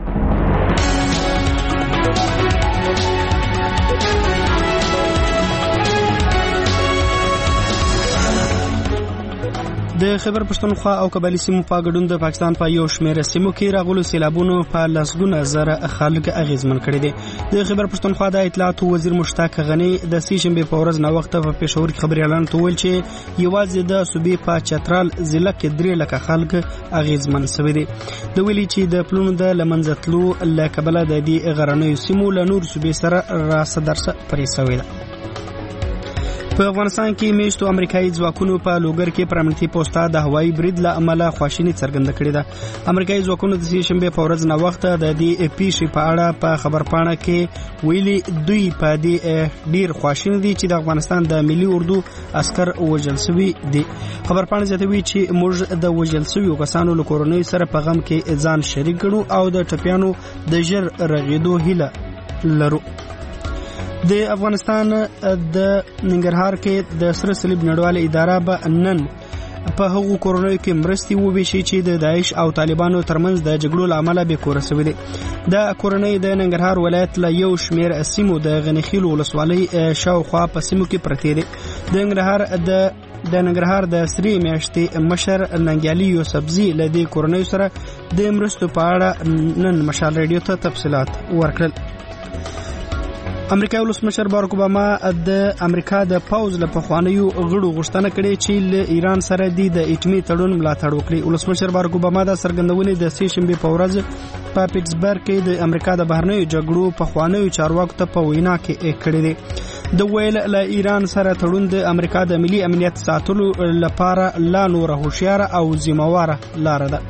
د خیبر پښتونخوا او قبایلی سیمو په ګډون د پاکستان په یو شمېر سیمو کې راغلو سیلابونو په لسګونه زره خلک اغیزمن کړي دي. د خیبر پښتونخوا د اطلاعات وزیر مشتاق غنی د سیشنبه په ورځ نو وخت په پېښور کې خبري اعلان تول چې یوازې د صوبې په چترال ضلع کې 3 لک خلک اغیزمن شوي دي. د ویلي چې د پلونو د لمنځتلو لکبله د دې غرنیو سیمو له نور صوبې سره راسدرسه پرې شوې ده. په افغانستان کې میشتو امریکایي ځواکونو په لوګر کې پر امنیتي پوسټه د هوایي برید له امله خواشیني څرګنده کړې ده. امریکایي ځواکونو د شنبه په ورځ نو وخت د دې پیښې په اړه په خبرپاڼه کې ویلي دوی په دې ډیر خواشیني دي چې د افغانستان د ملي اردو عسكر وژل شوي دي. خبرپاڼه زیاتوي چې موږ د وژل شویو کسانو له کورنۍ سره په غم کې ځان شریک کړو او د ټپیانو د ژر رغېدو هیله لرو. د افغانستان د ننګرهار کې د سره صلیب نړیواله اداره به نن په هغو کورنیو کې مرستې وویشي چې د داعش او طالبانو ترمنځ د جګړو له امله بې کوره شوي دي. د کورنۍ د ننګرهار ولایت له یو شمېر سیمو د غنیخیل ولسوالۍ شاوخوا په سیمو کې پرتې دي. د ننګرهار د سری میاشتې مشر ننګیالي یوسفزي له دې کورنیو سره د مرستو په اړه نن مشال ریډیو ته تفصیلات ورکړل. امریکایي ولسمشر باراک اوباما د امریکا د پوز له پخوانیو غړو غوښتنه کړې چې له ایران سره د اټومي تړون ملاتړ وکړي. ولسمشر باراک اوباما د سرګندونې د سیشنبه په ورځ په پیټسبرګ کې د امریکا د بهرنیو جګړو پخوانیو چارواکو ته په وینا کې کړې دي. د ویل له ایران سره تړون د امریکا د ملي امنیت ساتلو لپاره لا نور هوښیار او ذمہواره لار ده.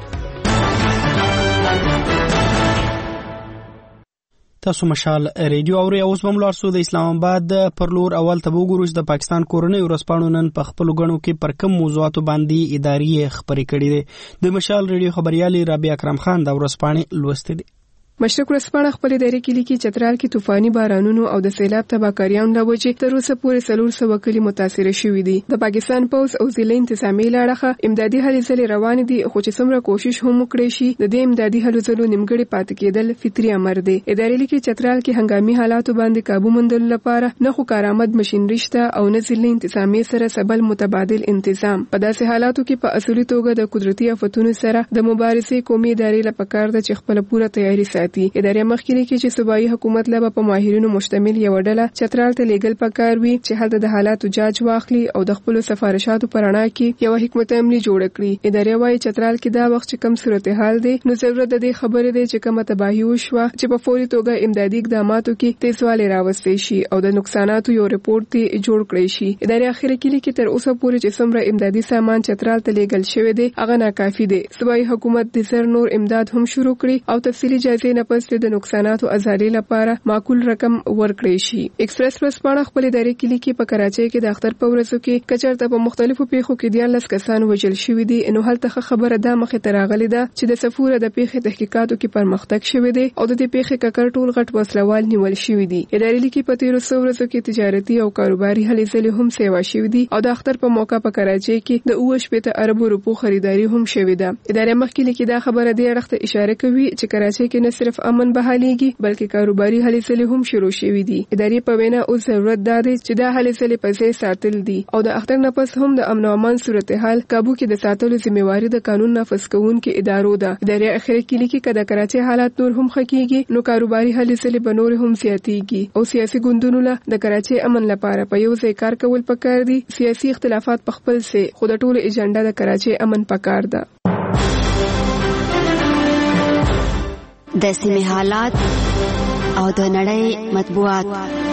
تاسو مشال ریډیو اوري اوس بم لارسو د اسلام آباد پر لور اول ته وګورئ د پاکستان کورنۍ ورسپانو نن په خپل غنو کې پر کوم موضوعاتو باندې اداري خبرې کړې دي. د مشال ریډیو خبريالي رابعه اکرم خان د ورسپانې لوستې دي. مشرق ورځپاڼه خپل اداري کلی کې چترال کې طوفاني بارانونو او د سیلاب تباکاریانو له وجې تر اوسه پورې 400 کلی متاثر شوي دي. د پاکستان پوز او ضلع انتظامی لاړه امدادي هلې ځلې روان دي خو چې څومره کوشش هم وکړي شي د دې امدادي هلو ځلو نیمګړي پاتې کېدل فطري امر دی. اداري لیکي چترال کې هنګامي حالاتو باندې काबू موندلو لپاره نه خو کارآمد ماشينري شته او نه ضلع انتظامی سره سبل متبادل انتظام. په داسې حالاتو کې په اصلي توګه د قدرتي آفتونو سره د مبارزې قومي ادارې لپاره کار د خپل پوره تیاری ادارې مخکې کې چې صوبایي حکومت له په ماهرینو مشتمل یو ډله چترال ته لیګل پکار وي چې هلته د حالاتو جاج واخلي او د خپل سفارشاتو پرانا کې یو حکمت عملی جوړ کړي. ادارې وايي چترال کې دا وخت چې کم صورتحال دی نو ضرورت د دې خبرې دی چې کومه تباہي وشوه چې په فوري توګه امدادي اقداماتو کې تیزوالی راوستي شي او د نقصاناتو یو رپورت دی جوړ کړی شي. ادارې اخیری کې تر اوسه پورې چې څومره امدادي سامان چترال ته لیګل شوی دی هغه ناکافي دی. صوبایي حکومت د زر نور امداد هم شروع کړي او تفصیلی جایزې نه پس د نقصاناتو ازالي لپاره معقول رقم ورکړی شي. ایکسپریس ورځپاڼه خپل اداري کلی کې په کراچۍ کې د اختر په ورځو کې کچرته په مختلفو پیښو کې 14 کسان وژل شوي دي. نو هلته خبره ده مخه تراغلي ده چې د سفوره د پیښې تحقیقاتو کې پرمختګ شوی دی او د دې پیښې ککر ټول غټ وسلوال نیول شوی دي. اداري لیکي په 1300 ورځو کې تجارتي او کاروباري هلې ځلې هم سیوا شوی دي او د اختر په موقع په کراچۍ کې د 2.5 اربو روپو خریداري هم شوی ده. ادارې مخکې لیکي دا خبره دی اړخته اشاره کوي چې کراچۍ کې نه صرف امن بحاليږي بلکې کاروباري هلې ځلې هم شروع شوي دي. ادارې په وینا اوس ضرورت ده چې دا هلې ځلې په ځای ساتل دي او د اختر نه پس هم د امن او امان صورتحال काबू کې د ساتلو ذمہواری د قانون نافذ کوونکو ادارو ده. ادارې اخیری کې لیکي کله کراچۍ حالات نور هم خکېږي نو کاروباري هلې ځلې به نور هم زیاتېږي او سیاسي ګوندونو له د کراچۍ امن لپاره په یو ځای کار کول پکار دي. سیاسي اختلافات په خپل سي خو د ټولو ایجنډا د کراچۍ امن پکار ده. د سیمې حالات او د نړۍ مطبوعات.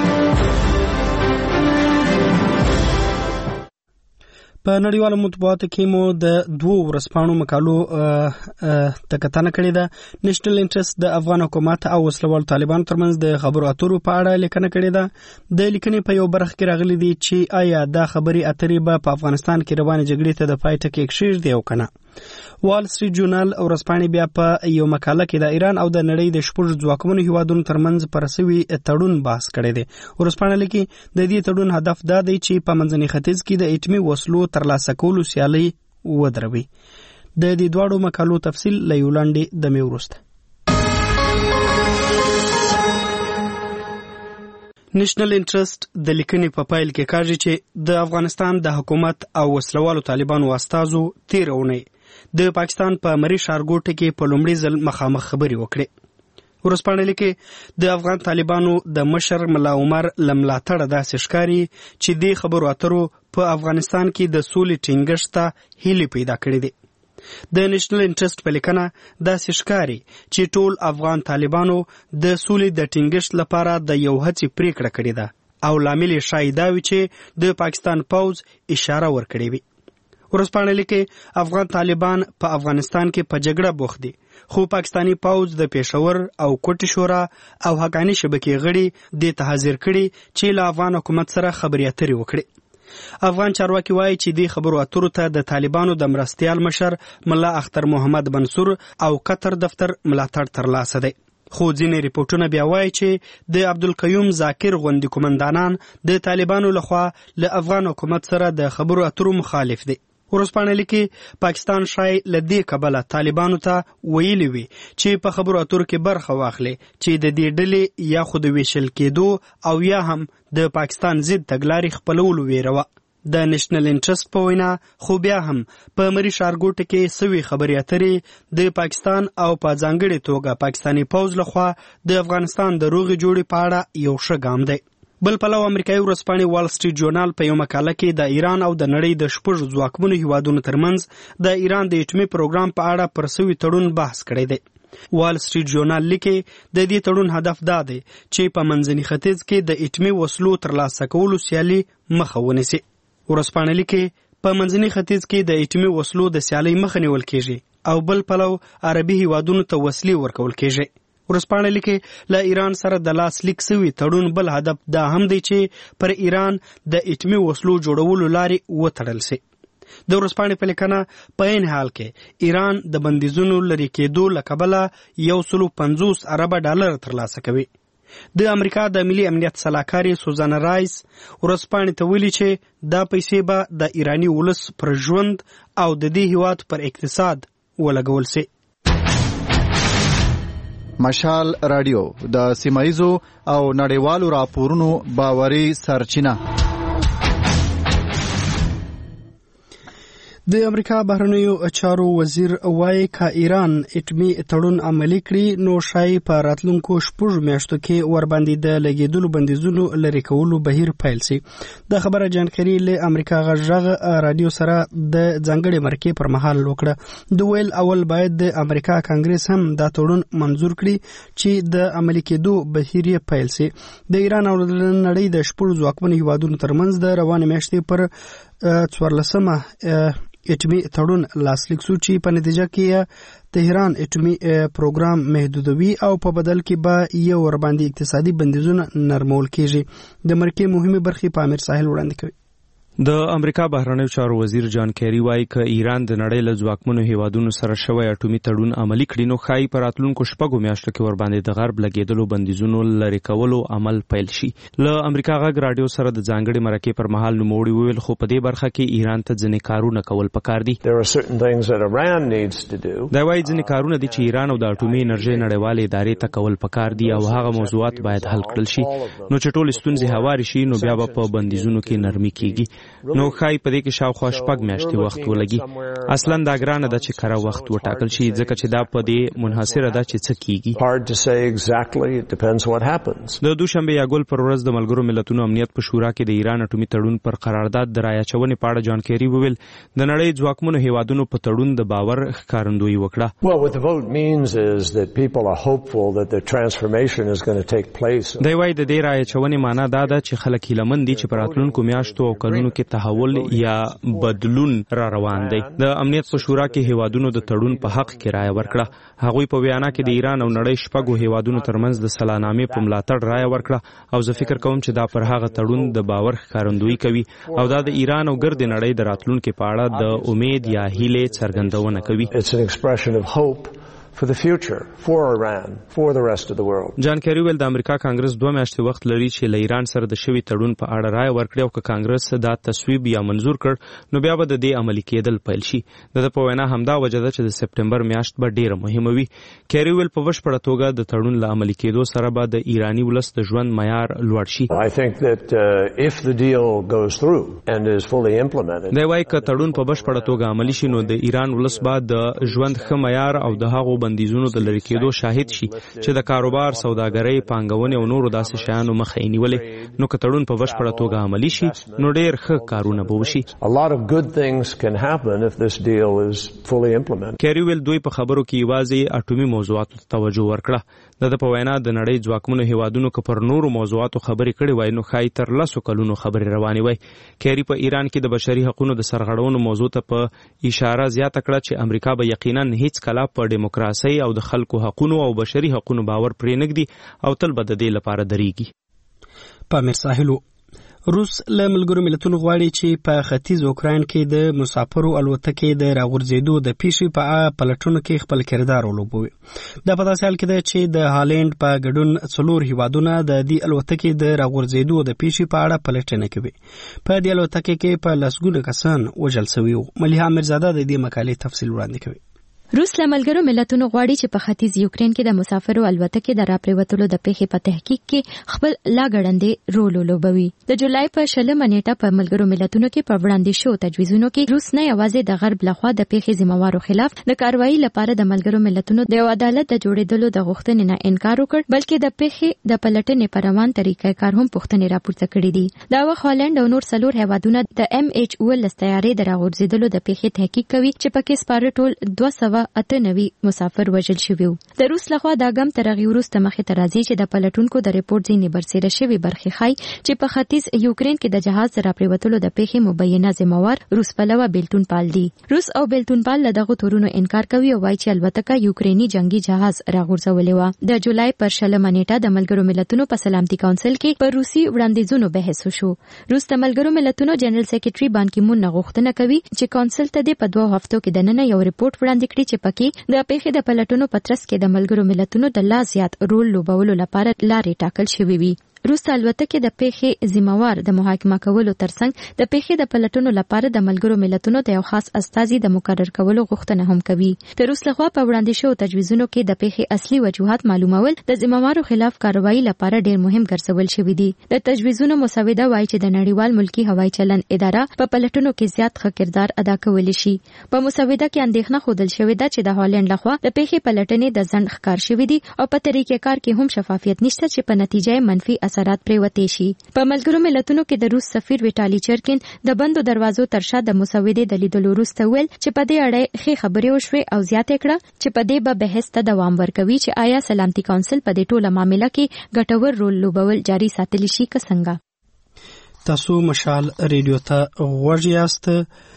په نړیوالو مطبوعاتو کې مو د 2 ورځپاڼو مقالو تکتنه کړې ده. نېشنل انټرست د افغان حکومت او وسلوال طالبانو ترمنځ د خبرو اترو په اړه لیکنه کړې ده. د لیکنې په یو برخه کې راغلي دي چې آیا دا خبري اترې به په افغانستان کې روانه جګړې ته د پای ټکی کېږدي او کنه. وال سټریټ جورنال ورځپاڼې بیا په یو مقاله کې د ایران او د نړۍ د شپږ ځواکمنو هیوادونو ترمنځ پر سوي تړون بحث کړی دی. ورځپاڼه لیکي د دې تړون هدف دا دی چې په منځني ختیځ کې د اټومي وسلو ترلاسه کولو سیالي ودروي. د دې دواړو مقالو تفصیل له یو لاندې دمې وروسته. نېشنل انټرست د لیکنې په پایل کې کاږي چې د افغانستان د حکومت او وسلوالو طالبانو استازو تېره اونۍ د پاکستان په مري ښارګوټه کې په لومړي ځل مخامخ خبرې وکړې. ورځپاڼه لیکي د افغان طالبانو د مشر ملا عمر له ملاتړه داسې ښکاري چې دې خبرو اترو په افغانستان کې د سولې ټینګښت ته هیلې پیدا کړې دي. د نېشنل انټرست په لیکنه داسې ښکاري چې ټول افغان طالبانو د سولې د ټینګښت لپاره د یو هڅې پریکړه کړې ده او لامل یې ښایي دا وي چې د پاکستان پوځ اشاره ورکړې وي. ورځپاڼه لیکي افغان طالبان په افغانستان کې په جګړه بوخت دي، خو پاکستاني پوځ د پېښور او کوټ شورا او حقاني شبکې غړي دې ته حاضر کړي چې له افغان حکومت سره خبرې اترې وکړي. افغان چارواکي وایي چې دې خبرو اترو ته د طالبانو د مرستیال مشر ملا اختر محمد منصور او قطر دفتر ملاتړ ترلاسه دی. خو ځینې ریپورټونه بیا وایي چې د عبدالقیوم ذاکر غوندې قومندانان د طالبانو لخوا له افغان حکومت سره د خبرو اترو مخالف دي. ورځپاڼه لیکي پاکستان شای له دې کبله طالبانو ته ویلي وي چې په خبرو اترو کې برخه واخلي چې د دې ډلې یا خو د ویشل کېدو او یا هم د پاکستان ضد تګلارې خپلولو ویره وه. د نېشنل انټرست په وینا خو بیا هم په مري ښارګوټه کې سوي خبرې اترې د پاکستان او په ځانګړې توګه پاکستاني پوځ لخوا د افغانستان د روغې جوړې په اړه یو ښه ګام دی. بل پلو امریکایي ورځپاڼې وال سټریټ جورنال په یو مقاله کې د ایران او د نړۍ د شپږ ځواکمنو هیوادونو ترمنځ د ایران د اټومي پروګرام په اړه پر سوي تړون بحث کړی دی. وال سټریټ جورنال لیکي د دې تړون هدف دا دی چې په منځني ختیځ کې د اټومي وسلو ترلاسه کولو سیالي مخه ونیسي. ورځپاڼه لیکي په منځني ختیځ کې د اټومي وسلو د سیالۍ مخه نیول کېږي او بل پلو عربي هیوادونو ته وسلې ورکول کېږي. ورځپاڼه لیکي له ایران سره د لاس لیک سوي تړون بل هدف دا هم دی چې پر ایران د اټومي وسلو جوړولو لارې وتړل سي. د ورځپاڼې په لیکنه په عین حال کې ایران د بندیزونو لرې کېدو له کبله 150 ارب ډالر ترلاسه کوي. د امریکا د ملي امنیت سلاکارې سوزانا رایس ورځپاڼې ته ویلي چې دا پیسې به د ایراني ولس پر ژوند او د دې هیواد پر اقتصاد ولګول سي. مشال رادیو د سیمایزو او نړیوالو راپورونو باوري سرچینه. د امریکا بهرنیو چارو وزیر وایي که ایران اټومي تړون عملي کړي نو شای په راتلونکو 6 میاشتو کې ورباندې د لګیدلو بندیزونو لرې کولو بهیر پیل سي. د خبره جانکاري له امریکا غږ رادیو سره د ځانګړي مرکې پر مهال وکړه. د ویل اول باید د امریکا کانګرس هم دا تړون منزور کړي چې د عملي کېدو بهیر یې پیل سي. د ایران او نړۍ د شپږ ځواکمنو هیوادونو ترمنځ د روانې میاشتې پر 14 اټومي تړون لاسلیک شو چې په نتیجه کې تهران اټومي پروګرام محدودوي او په بدل کې به یو ورباندې اقتصادي بندیزونه نرمول کېږي. د مرکې مهمه برخې په امیر ساحل وړاندې کوي. د امریکا بهرنیو چارو وزیر جان کیری وایي که ایران د نړۍ له ځواکمنو هیوادونو سره شوی اټومي تړون عملي کړي نو ښایي په راتلونکو 6 میاشتو کې ورباندې د غرب لګېدلو بندیزونو لرې کولو عمل پیل شي. له امریکا غږ رادیو سره د ځانګړي مرکې پر مهال نوموړي وویل خو په دې برخه کې ایران ته ځینې کارونه کول پکار دي. دا وایي ځینې کارونه دي چې ایران او د اټومي انرژۍ نړیوالې ادارې ته کول پکار دي او هغه موضوعات باید حل کړل شي. نو چې ټول ستونزې هوارې شي نو بیا به په بندیزونو کې نرمي کیږي. نو خای په دې کې شاوخوا 6 میاشتې وخت ولګي. اصلا دا ګرانه ده چې کره وخت وټاکل شي ځکه چې دا په دې منحصره ده چې څه کیږي. د دوشنبه یا ګل پر ورځ د ملګرو ملتونو امنیت په شورا کې د ایران اټومي تړون پر قرارداد د رایه چونې په اړه جان کیری وویل د نړۍ ځواکمنو هیوادونو په تړون د باور ښکارندویي وکړه. دی وايي د دې رایه چونې معنا دا ده چې خلک هیله مند دي چې په راتلونکو میاشتو او کلونو کې تحول یا بدلون را روان دی. د امنیت په شورا کې هیوادونو د تړون په حق کې رائے ورکړه. هغوی په ویانا کې د ایران او نړۍ شپږو هیوادونو ترمنځ د سلانامې په ملاتړ رائے ورکړه او زه فکر کوم چې دا پر هغه تړون د باور ښکارندویي کوي او دا د ایران او ګرد نړۍ د راتلونکو په اړه د امید یا هیلې څرګندونه کوي. It's an expression of hope for the future, for Iran, for the rest of the world. جان کیری ویل د امریکا کانګرس 2 میاشتې وخت لري چې له ایران سره د شوی تړون په اړه رائے ورکړي او که کانګرس دا تصویب یا منزور کړ نو بیا به د دې عملي کېدل پیل شي. د په وینا همدا وجه ده چې د سپټمبر میاشت به ډیره مهمه وي. کیری ویل په بشپړه توګه د تړون له عملي کېدو سره به د ایرانی ولس د ژوند معیار لوړ شي. I think that if the deal goes through and is fully implemented. دا وايي که تړون په بشپړه توګه عملي شي نو د ایران ولس به د ژوند ښه معیار او د هغو بندیزونو د لري کېدو شاهد شي چې د کاروبار، سوداګرۍ، پانګونې او نورو داسې شیانو مخه یې نیولې. نو که تړون په بشپړه توګه عملي شي نو ډېر ښه کارونه به وشي. A lot of good things can happen if this deal is fully implemented. کیری ویل دوی په خبرو کې یوازې اټومي موضوعاتو ته توجه ورکړه. د په وینا د نړۍ ځواکمنو هیوادونو که پر نورو موضوعاتو خبرې کړې وای نو ښایي تر 10 کلونو خبرې روانې وای. کیری په ایران کې د بشري حقوقو د سرغړونو موضوع ته په اشاره زیاته کړه چې امریکا به یقینا هیڅ کله په دیموکراسي او د خلکو حقوقو او بشري حقوقو باور پرې نږدي او تل به د دې لپاره درېږي. پامیر ساحلو روس له ملګرو ملتونو غواړي چې په ختیځ اوکراین کې د مسافرو الوتکې د راغورځېدو د پیښې په پلټونو کې خپل کردار ولوبوي. دا په داسې حال کې ده چې د هالند په ګډون 4 هیوادونه د دې الوتکې د راغورځېدو د پیښې په اړه پلټنه کوي. په دې الوتکې کې په لسګونه کسان وژل شوي وو. مليحه میرزاده د دې مقالې تفصیل وړاندې کوي. روس له ملګرو ملتونو غواړي چې په ختیځ یوکرين کې د مسافرو الوتکې د راپریوتلو د پیښې په تحقیق کې خپل لاګړندې رول ولوبوي. د جولای په 20 نیټه په ملګرو ملتونو کې په وړاندې شو تجویزونو کې روس نه یوازې د غرب لخوا د پیښې ذمہوارو خلاف د کاروایی لپاره د ملګرو ملتونو د عدالت د جوړېدلو د غوښتنې نه انکار وکړ بلکې د پیښې د پلټنې پر روان طریقې کار هم پوښتنې راپورته کړې دي. دا وخت هالند او نور 4 هیوادونه د MH19 تیارې د راغورځېدلو د پیښې تحقیق کوي چې پکې سپاره ټول 298 مسافر وژل شوي وو. د روس لخوا دا ګام تر هغې وروسته مخې ته راځي چې د پلټونکو د ریپورت ځینې برسېره شوي برخې ښایي چې په ختیځ یوکرین کې د جهاز د راپریوتلو د پیښې مبینه ذمہوار روس پلوه بیلتون پال دي. روس او بیلتون پال له دغو تورونو انکار کوي او وایي چې البته یوکرینی جنگي جهاز راغورځولې وه. د جولای پر 20 نیټه د ملګرو ملتونو په سلامتي کونسل کې پر روسي وړاندیزونو بحث وشو. روس د ملګرو ملتونو جنرال سیکریټري بان کی مون غوښتنه کوي چې کونسل ته په 2 هفتو کې دننه یو ریپورت وړاندې کړي چې پکې د پیښې د پلټنو په ترڅ کې د ملګرو ملتونو د لا زیات رول لوبولو لپاره لارې ټاکل شوې وي. روس الوتکې د پیښې ذمہوار د محاکمه کولو ترڅنګ د پیښې د پلټنو لپاره د ملګرو ملتونو د یو خاص استازي د مقرر کولو غوښتنه هم کوي. د روس لخوا په وړاندې شوو تجویزونو کې د پیښې اصلي وجوهات معلومول د ذمہوارو خلاف کاروایی لپاره ډېر مهم ګرځول شوي دي. د تجویزونو مسوده وایي چې د نړیوال ملکی هوایي چلن اداره په پلټنو کې زیات ښه کردار ادا کولی شي. په مسوده کې اندېښنه ښودل شوې ده چې د هالند لخوا د پیښې پلټنې د ځنډ ښکار شوي دي او په طریقې کار کې هم شفافیت نشته چې په نتیجه منفي اثرات پریوتې شي. په ملګرو ملتونو کې د روس سفیر ویټالي چرکین د بندو دروازو ترشا د مسودې د لیدلو وروسته ویل چې په دې اړه ښې خبرې وشوې او زیاته کړه چې په دې به بحث ته دوام ورکوي چې آیا سلامتي کونسل په دې ټوله معاملې کې ګټور رول لوبول جاري ساتلی شي که څنګه. تاسو مشال ریډیو ته غوږ یاست.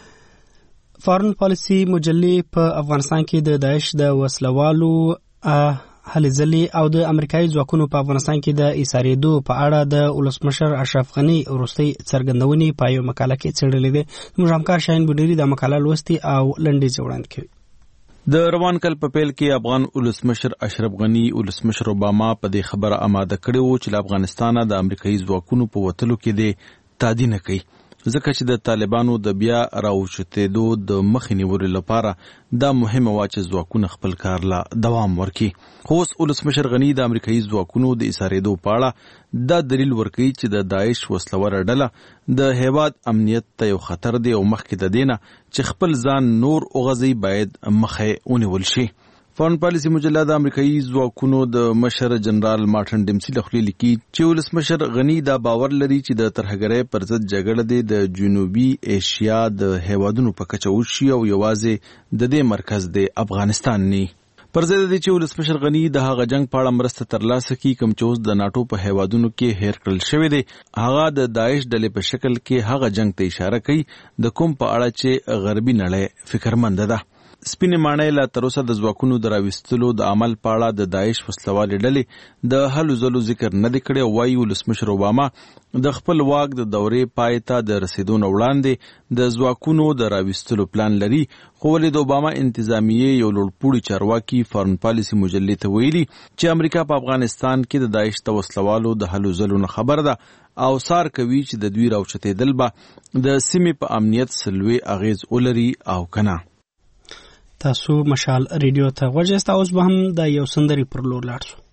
فارن پالیسي مجلې په افغانستان کې د داعش د وسلوالو هلې ځلې او د امریکایي ځواکونو په افغانستان کې د ایسارېدو په اړه د ولسمشر اشرف غني وروستۍ څرګندونې په یو مقاله کې څېړلې ده. زموږ همکار شاهین بډیري دا مقاله لوستې او لنډیز وړاندې کوي. د روان کال په پیل کې افغان ولسمشر اشرف غني ولسمشر اوباما په دې خبره آماده کړې و چې له افغانستانه د امریکایي ځواکونو په وتلو کې د تادی نه کوي ځکه چې د طالبانو د بیا راوچتېدو د مخې نیولو لپاره دا مهمه وه چې ځواکونه خپل کار لا دوام ورکړي. خو اوس ولسمشر غني د امریکایي ځواکونو د ایسارېدو په اړه دا دلیل ورکوي چې د داعش وسلوره ډله د هیواد امنیت ته یو خطر دی او مخکې د دې نه چې خپل ځان نور وغځوي باید مخه ونیول شي. فارن پالیسي مجله د امریکایي ځواکونو د مشر جنرال مارټن ډیمسي له خولې لیکي چې ولسمشر غني دا باور لري چې د ترهګرۍ پر ضد جګړه د جنوبي ایشیا د هیوادونو په کچه وشي او یوازې د دې مرکز د افغانستان نه. پر ضد دي چې ولسمشر غنی د هغه جنگ په اړه مرسته ترلاسه کړي کوم چې اوس د ناتو په هیوادونو کې هیر کړل شوی دی. هغه د داعش ډلې په شکل کې هغه جنگ ته اشاره کوي د کوم په اړه چې غربي نړۍ فکرمند ده. سپینې ماڼۍ لا تر اوسه د ځواکونو د راویستلو د عمل په اړه د داعش وسلوالې ډلې د هلو ځلو ذکر نه دی کړی او وایي ولسمشر اوباما د خپل واک د دورې پای ته د رسیدو نه وړاندې د ځواکونو د راویستلو پلان لري. خو ولې د اوباما انتظامیې یو لوړپوړي چارواکي فارن پالیسي مجلې ته ویلي چې امریکا په افغانستان کې د داعش د وسلوالو د هلو ځلو نه خبر ده او سار کوي چې د دوی راوچتېدل به د سیمې په امنیت سلوي اغیز ولري او کنه. تاسو مشال ریډیو ته غوږ اوس به هم د یو سندري پر لور لاړ شو.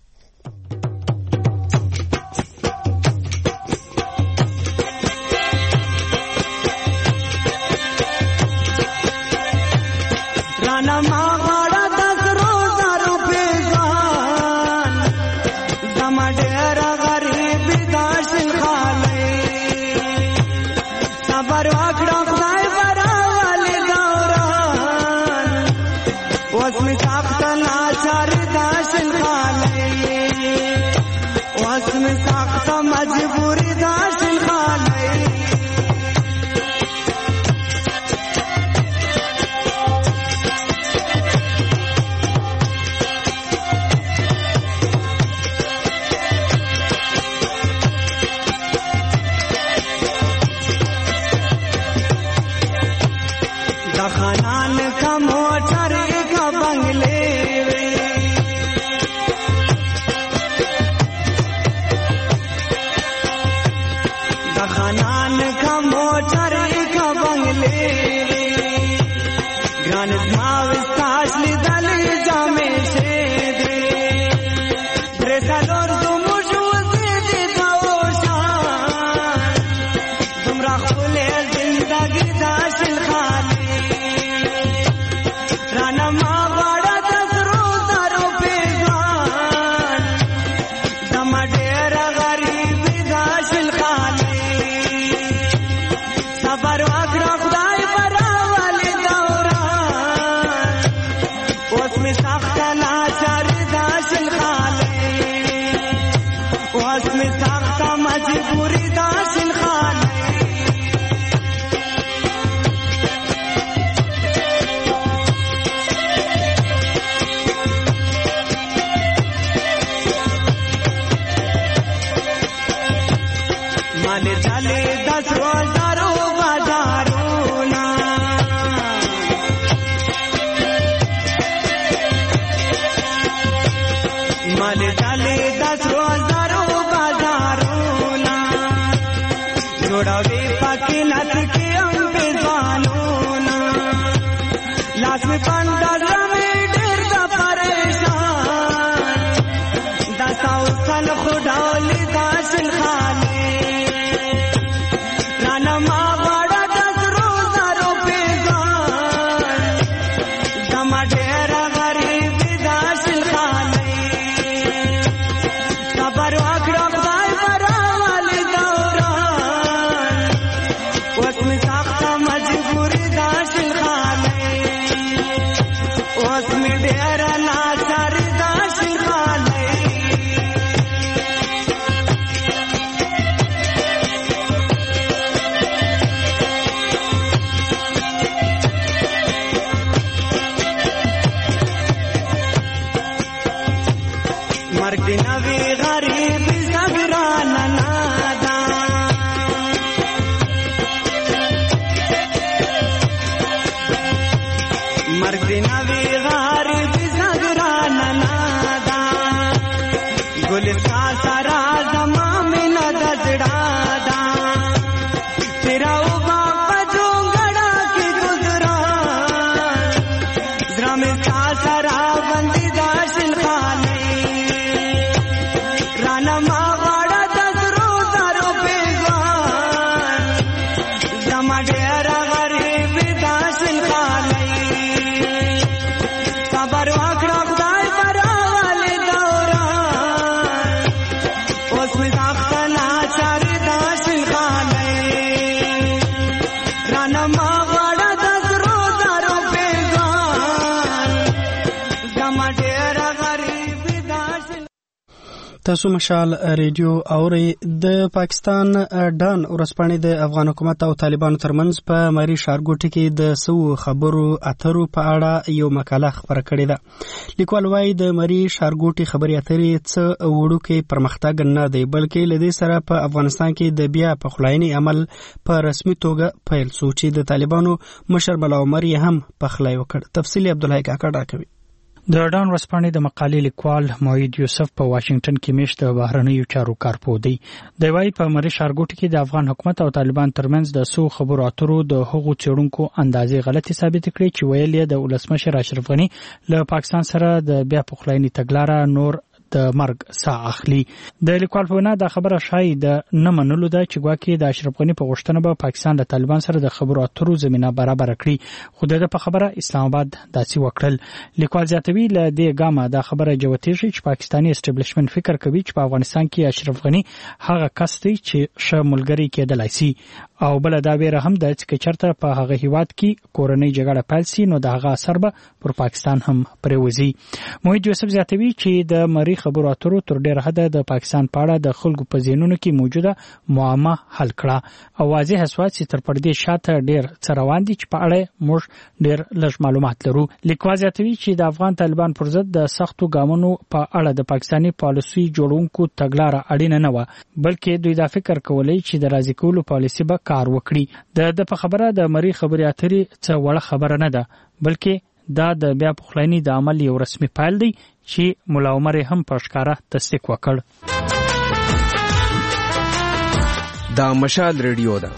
my dear. تاسو مشال ریډیو اوري د پاکستان ډان ورسپانې د افغان حکومت او طالبانو ترمنځ په مری شارګوټي کې د سو خبرو اترو په اړه یو مقاله خبره کړې ده. لیکوال وايي د مری شارګوټي خبري اترې څه وړوکې پرمختګ نه دی بلکې لدې سره په افغانستان کې د بیا پخلاینې عمل په رسمي توګه پیل شو چې د طالبانو مشر ملا عمر هم پخلای وکړ. تفصیل عبدالله کاکړ راکوي. د ډان ورسپانې د مقالې لیکوال موحد یوسف په واشنگټن کې میشت بهرنیو چارو کارپو دی. د وايي په مری شارګوټي کې د افغان حکومت او طالبان ترمنځ د سو خبرو اترو د هغو چړونکو اندازې غلطي ثابت کړې چې ویل یې د ولسمشر اشرف غنی له پاکستان سره د بیا پخلاینې تګلاره نور د مرګ ساه اخلي. د لیکوال په وینا دا خبره شایي د نه منلو ده چې ګواکې د اشرف غنی په غوښتنه به پاکستان له طالبان سره د خبرو اترو زمينه برابر کړي خو د په خبره اسلام آباد داسې وکړل. لیکوال زیاتوي له دې ګامه دا خبره جوتېږي چې پاکستاني اسټابلیشمنت فکر کوي چې په افغانستان کې اشرف غنی هغه کس دی چې ښه ملګری کېدلای شي او بل دا ویره هم ده چې چرته په هغه هیواد کې کورنۍ جګړه پیل شي نو د هغه اثر به پر پاکستان هم پرېوځي. موحد یوسف زیاتوي چې د مری خبرو اترو تر ډیره حده د پاکستان په اړه د خلکو په ذهنونو کې موجوده معما حل کړه او واضح شوه چې تر پردې شاته ډیر څه روان دي چې په اړه موږ ډیر لږ معلومات لرو. لیکوال زیاتوي چې د افغان طالبان پر ضد د سختو ګامونو په اړه د پاکستاني پالیسي جوړونکو تګلاره اړینه نه و بلکې دوی دا فکر کولای چې د راضي کولو پالیسي به کار وکړي. د په خبره د مری خبرې اترې څه وړه خبره نه ده بلکې دا د بیا پخلاینې د عمل یو رسمي پیل دی چې ملا عمر هم په ښکاره تصدیق وکړ. دا مشال ریډیو ده.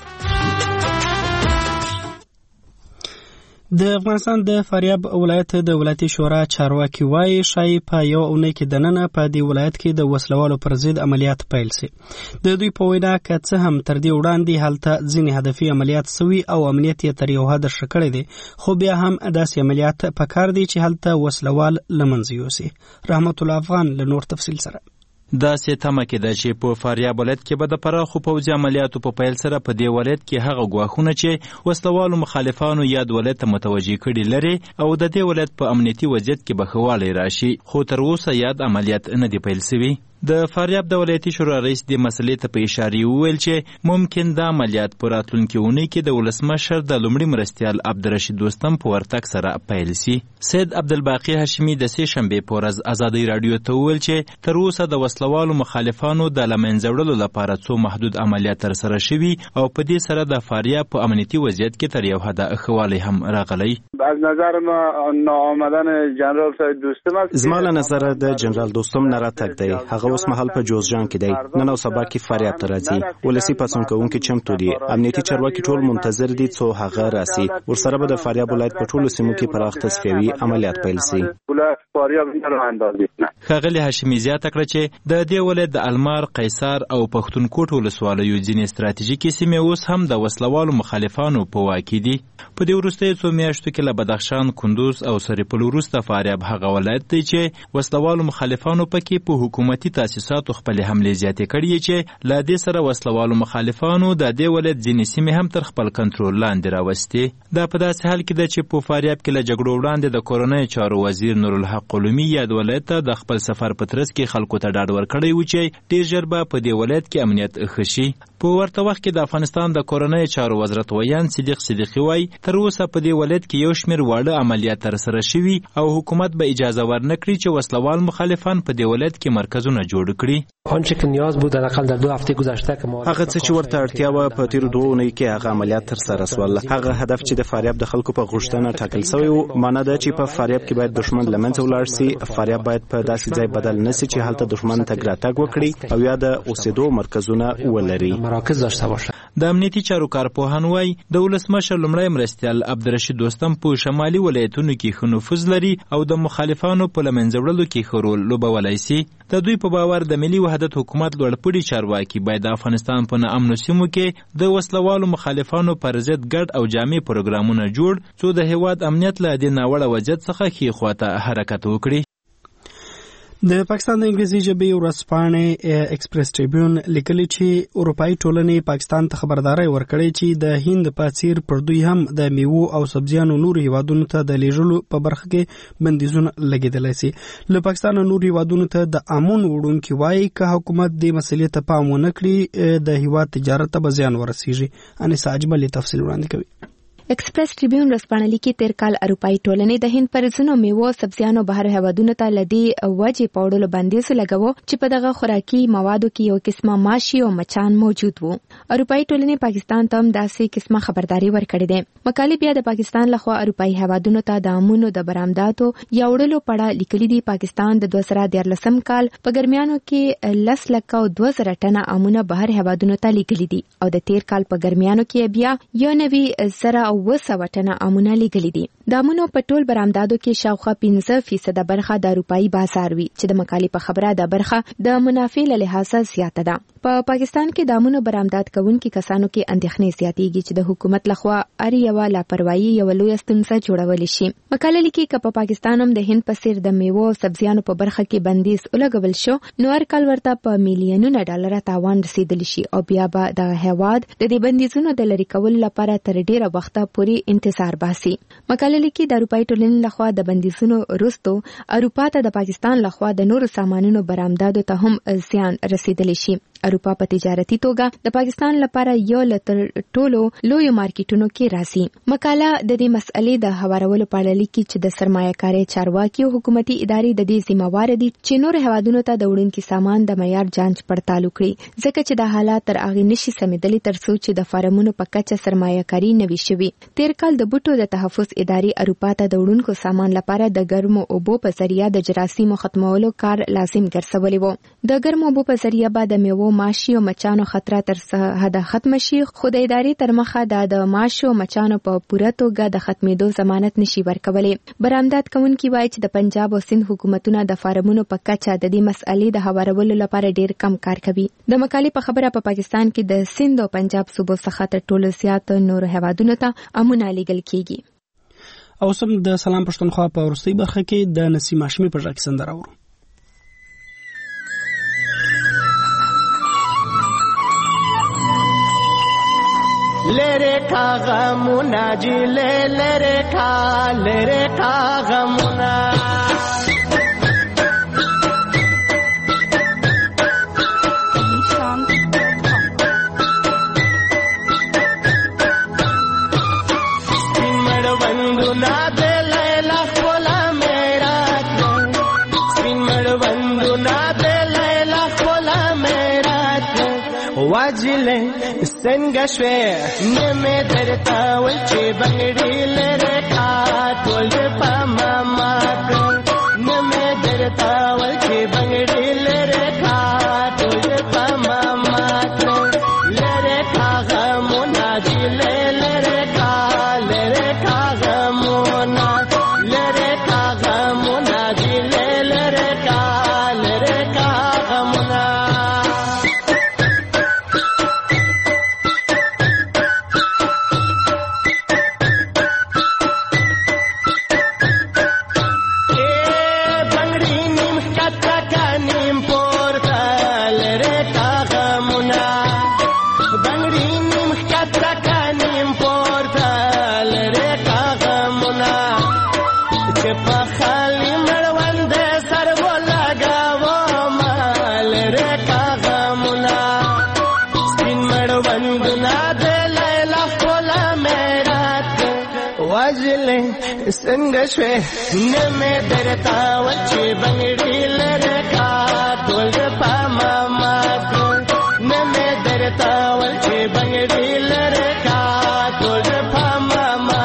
د افغانستان د فاریاب ولایت د ولایتي شورا چارواکي وايي شای په یو اونۍ کې دننه په دې ولایت کې د وسلوالو پر ضد عملیات پیل سي. د دوی په وینا که څه هم تر دې وړاندې هلته ځینې هدفي عملیات سوي او امنیت یې تر یو حد ښه کړی دی خو بیا هم داسې عملیات پکار دي چې هلته وسلوال له منځه یوسي. رحمت الله افغان له نور تفصیل سره. دا سیتمه کې ده چې په فاریاب ولایت کې به د پراخو پوځي عملیاتو په پیل سره په دې ولایت کې هغه ګواښونه چې وسلوالو مخالفانو یاد ولایت ته متوجه کړي لري او د دې ولایت په امنیتي وضعیت کې به ښه والی راشي خو تر اوسه یاد عملیات نه دي پیل سوي. د فاریاب د ولایتي شورا رئیس د مسلې ته په اشاره وویل چې ممکن دا عملیات په راتلونکي اونۍ کې د ولسمشر د لومړي مرستیال عبدالرشید دوستم په ورتګ سره پیل سي. سید عبدالباقی هاشمي د سې شنبې په ورځ ازادۍ راډیو ته وویل چې تر اوسه د وسلوالو مخالفانو د له منځه وړلو لپاره څو محدود عملیات ترسره شوي او په دې سره د فاریاب په امنیتي وضعیت کې تر یو حده ښه والی هم راغلی. از نظر ما ناآمدن جنرال سید دوستم زما له نظره د جنرال دوستم نه راتګ دی هغه اوس مهال په جوزجان کې دی نن او سبا کې فاریاب ته راځي. ولسی پاتون کوونکي چمتو دي امنیتي چارواکي ټول منتظر دي څو هغه راسي ورسره به د فاریاب ولایت په ټولو سیمو کې پراخ تصفیوي عملیات پیل سي. ښاغلي هاشمي زیاته کړه چې د دې ولایت د المار قیصار او پښتونکوټ ولسوالیو ځینې ستراتیژیکي سیمې اوس هم د وسلوالو مخالفانو په واک کې دي. په دې وروستیو څو میاشتو کې له بدخشان کندوز او سرپل وروسته فاریاب هغه ولایت دی چې وسلوالو مخالفانو پکې په حکومتي تاسیسات خپل حملې زیاتې کړې چې له دې سره وسلوالو مخالفانو د دې ولایت ځینې سیمې هم تر خپل کنټرول لاندې راوستې. دا په داسې حال کې ده چې په فاریاب کې له جګړو وړاندې د کورنۍ چارو وزیر نورالحق قلومي یاد ولایت ته د خپل سفر په ترڅ کې خلکو ته ډاډ ورکړی و چې ډېر ژر به په دې ولایت کې امنیت ښه شي. په ورته وخت کې د افغانستان د کورنۍ چارو وزارت ویان صدیق صدیقي وایي تر اوسه په دې ولایت کې یو شمېر واړه عملیات ترسره شوي او حکومت به اجازه ورنکړي چې وسلوال مخالفان په دې ولایت کې مرکزونه جوړ کړي. آنچه که نیاز بود حداقل در 2 هفته گذشته که ما هغه څه چې ورته اړتیا و په تیر 2 اونۍ کې هغه عملیات ترسره شول. هغه هدف چې د فاریاب د خلکو په غوښتنه ټاکل شوی و معنی ده چې په فاریاب کې باید دښمن له منځه ولاړ شي. فاریاب باید په داسې ځای بدل نشي چې هلته دښمن تګ راتګ وکړي او یا د اوسېدو مرکزونه ولري. مراکز داشته باشه. د امنیتي چارو کارپوهان وایي د ولسمشر لومړی مرستیال عبدالرشید دوستم په شمالي ولایتونو کې ښه نفوذ لري او د مخالفانو په له منځه وړلو کې ښه رول لوبولی سي. د دوی په باور د ملي وحدت حکومت لوړپوړي چارواکي باید د افغانستان په ناامنو سیمو کې د وسلوالو مخالفانو پر ضد ګډ او جامع پروګرامونه جوړ څو د هیواد امنیت له دې ناوړه وضعیت څخه ښې خواته حرکت وکړي. د پاکستان د انګلیسي ژبې ورځپاڼې ایکسپریس ټریبیون لیکلي چې اروپאי ټولنې پاکستان ته خبرداري ورکړې چې د هند په څیر پر دوی هم د میوو او سبزیانو نور هیوادونو ته د لیږلو په برخه کې بندیزونه لګیدلی سي. له پاکستان نور هیوادونو ته د امون وړونکي وایي که حکومت د مسلې ته پام ونه کړي د هیواد تجارت ته به زیان ورسیږي. انیسه اجمل تفصیل وړاندې کوي. ایکسپریس ټریبیون ورځپاڼه لیکي تیر کال اروپאי ټولنې د هند پر ځینو میوو سبزیانو بهر هیوادونو ته لدی وجې پاوړلو بندیز لګاوه چې په دغه خوراکي موادو کې یو قسمه ماشي او مچان موجود وو. اروپאי ټولنې پاکستان ته هم داسې قسمه خبرداري ورکړې ده. مقالې بیا د پاکستان لخوا اروپאי هیوادونو ته د امونو د برآمداتو یا وړلو پړه لیکلي دي. پاکستان د 2014 کال په ګرمیانو کې 10,02,000 ټنه امونه بهر هیوادونو ته لیکلي دي او د تیر کال په ګرمیانو کې بیا 1,900 ټنه امونه لیکلي دي. د امونو په ټول برآمداتو کې شاوخوا 15% برخه د اروپאי بازار وي چې د مقالې په خبره د برخه د منافع له لحاظه زیاته ده. په پاکستان کې د امونو برآمدات کوونکو کسانو کې اندېښنې زیاتېږي چې د حکومت لخوا اړ یو لاپروايي یو لوی ستونزه جوړول شي. مقاله لیکي چې په پاکستان هم د هند په څیر د میوو او سبزیانو په برخه کې بندیز ولګول شو نو هر کال ورته په میلیونونو ډالر تاوان رسیدلی شي او بیا به د هیواد د دې بندیزونو د لری کول لپاره تر ډیره وخته پورې انتظار باسي. مقاله لیکي د اروپאי ټولنې لخوا د بندیزونو وروسته اروپا ته د پاکستان لخوا د نورو سامانونو برآمداتو ته هم زیان رسیدلی شي. اروپا په تجارتي توګه د پاکستان لپاره یو لتر ټولو لوی مارکیټونو کې راځي. مقاله د دې مسئلې د هوارولو په اړه لیکي چې د سرمایه‌کاري چارواکي او حکومتي ادارې د دې ذمہوار دي چې نور هیوادونو ته د وړونکي سامان د معیار جانچ پړتال وکړي ځکه چې د حالات تر هغه نشي سمېدلي تر څو چې د فارمونو په کچه سرمایه‌کاري نوي شوي. تیر کال د بوټو د تحفظ ادارې اروپا ته د وړونکو سامان لپاره د ګرمو اوبو په ذریعہ د جراثیمو ختمولو کار لازم ګرځولې وو. د ګرمو اوبو په ذریعہ به د میوو ماشي او مچانو خطر تر حد ختم شي. خو د ادارې تر مخه د ماشو او مچانو په پوره توګه د ختمېدو ضمانت نشي ورکولې. برآمدات کوونکي وایي چې د پنجاب او سند حکومتونه د فارمونو په کچه د دې مسئلې د هوارولو لپاره ډیر کم کار کوي. د مقالې په خبره په پاکستان کې د سند او پنجاب صوبو څخه تر ټولو زیات نور هیوادونو ته امونه لیږل کیږي. او سم د سلام پښتونخوا په ورستۍ برخه کې د نسیم هاشمي په ژبه سندره اورو. لره کا غمونا جی لره کا غمونا واجله څنګه شوې نمې درته ول چې بنګړي لره کا ټول په ماما نمې درته ول چې بنګړي لره کا ټول په ماما لره کا غمونا دی لره کا غمونا لره کا غمونا دی لره کا غمونا څنګه شوې نمې درته ول چې بنګړي لره کا ټول په ماما نمې درته ول چې بنګړي لره کا ټول په ماما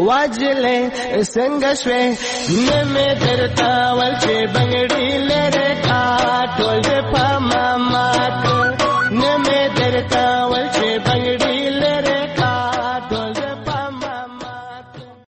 واجلې څنګه شوې نه مې درته ول چې بنګړي لره کا ټول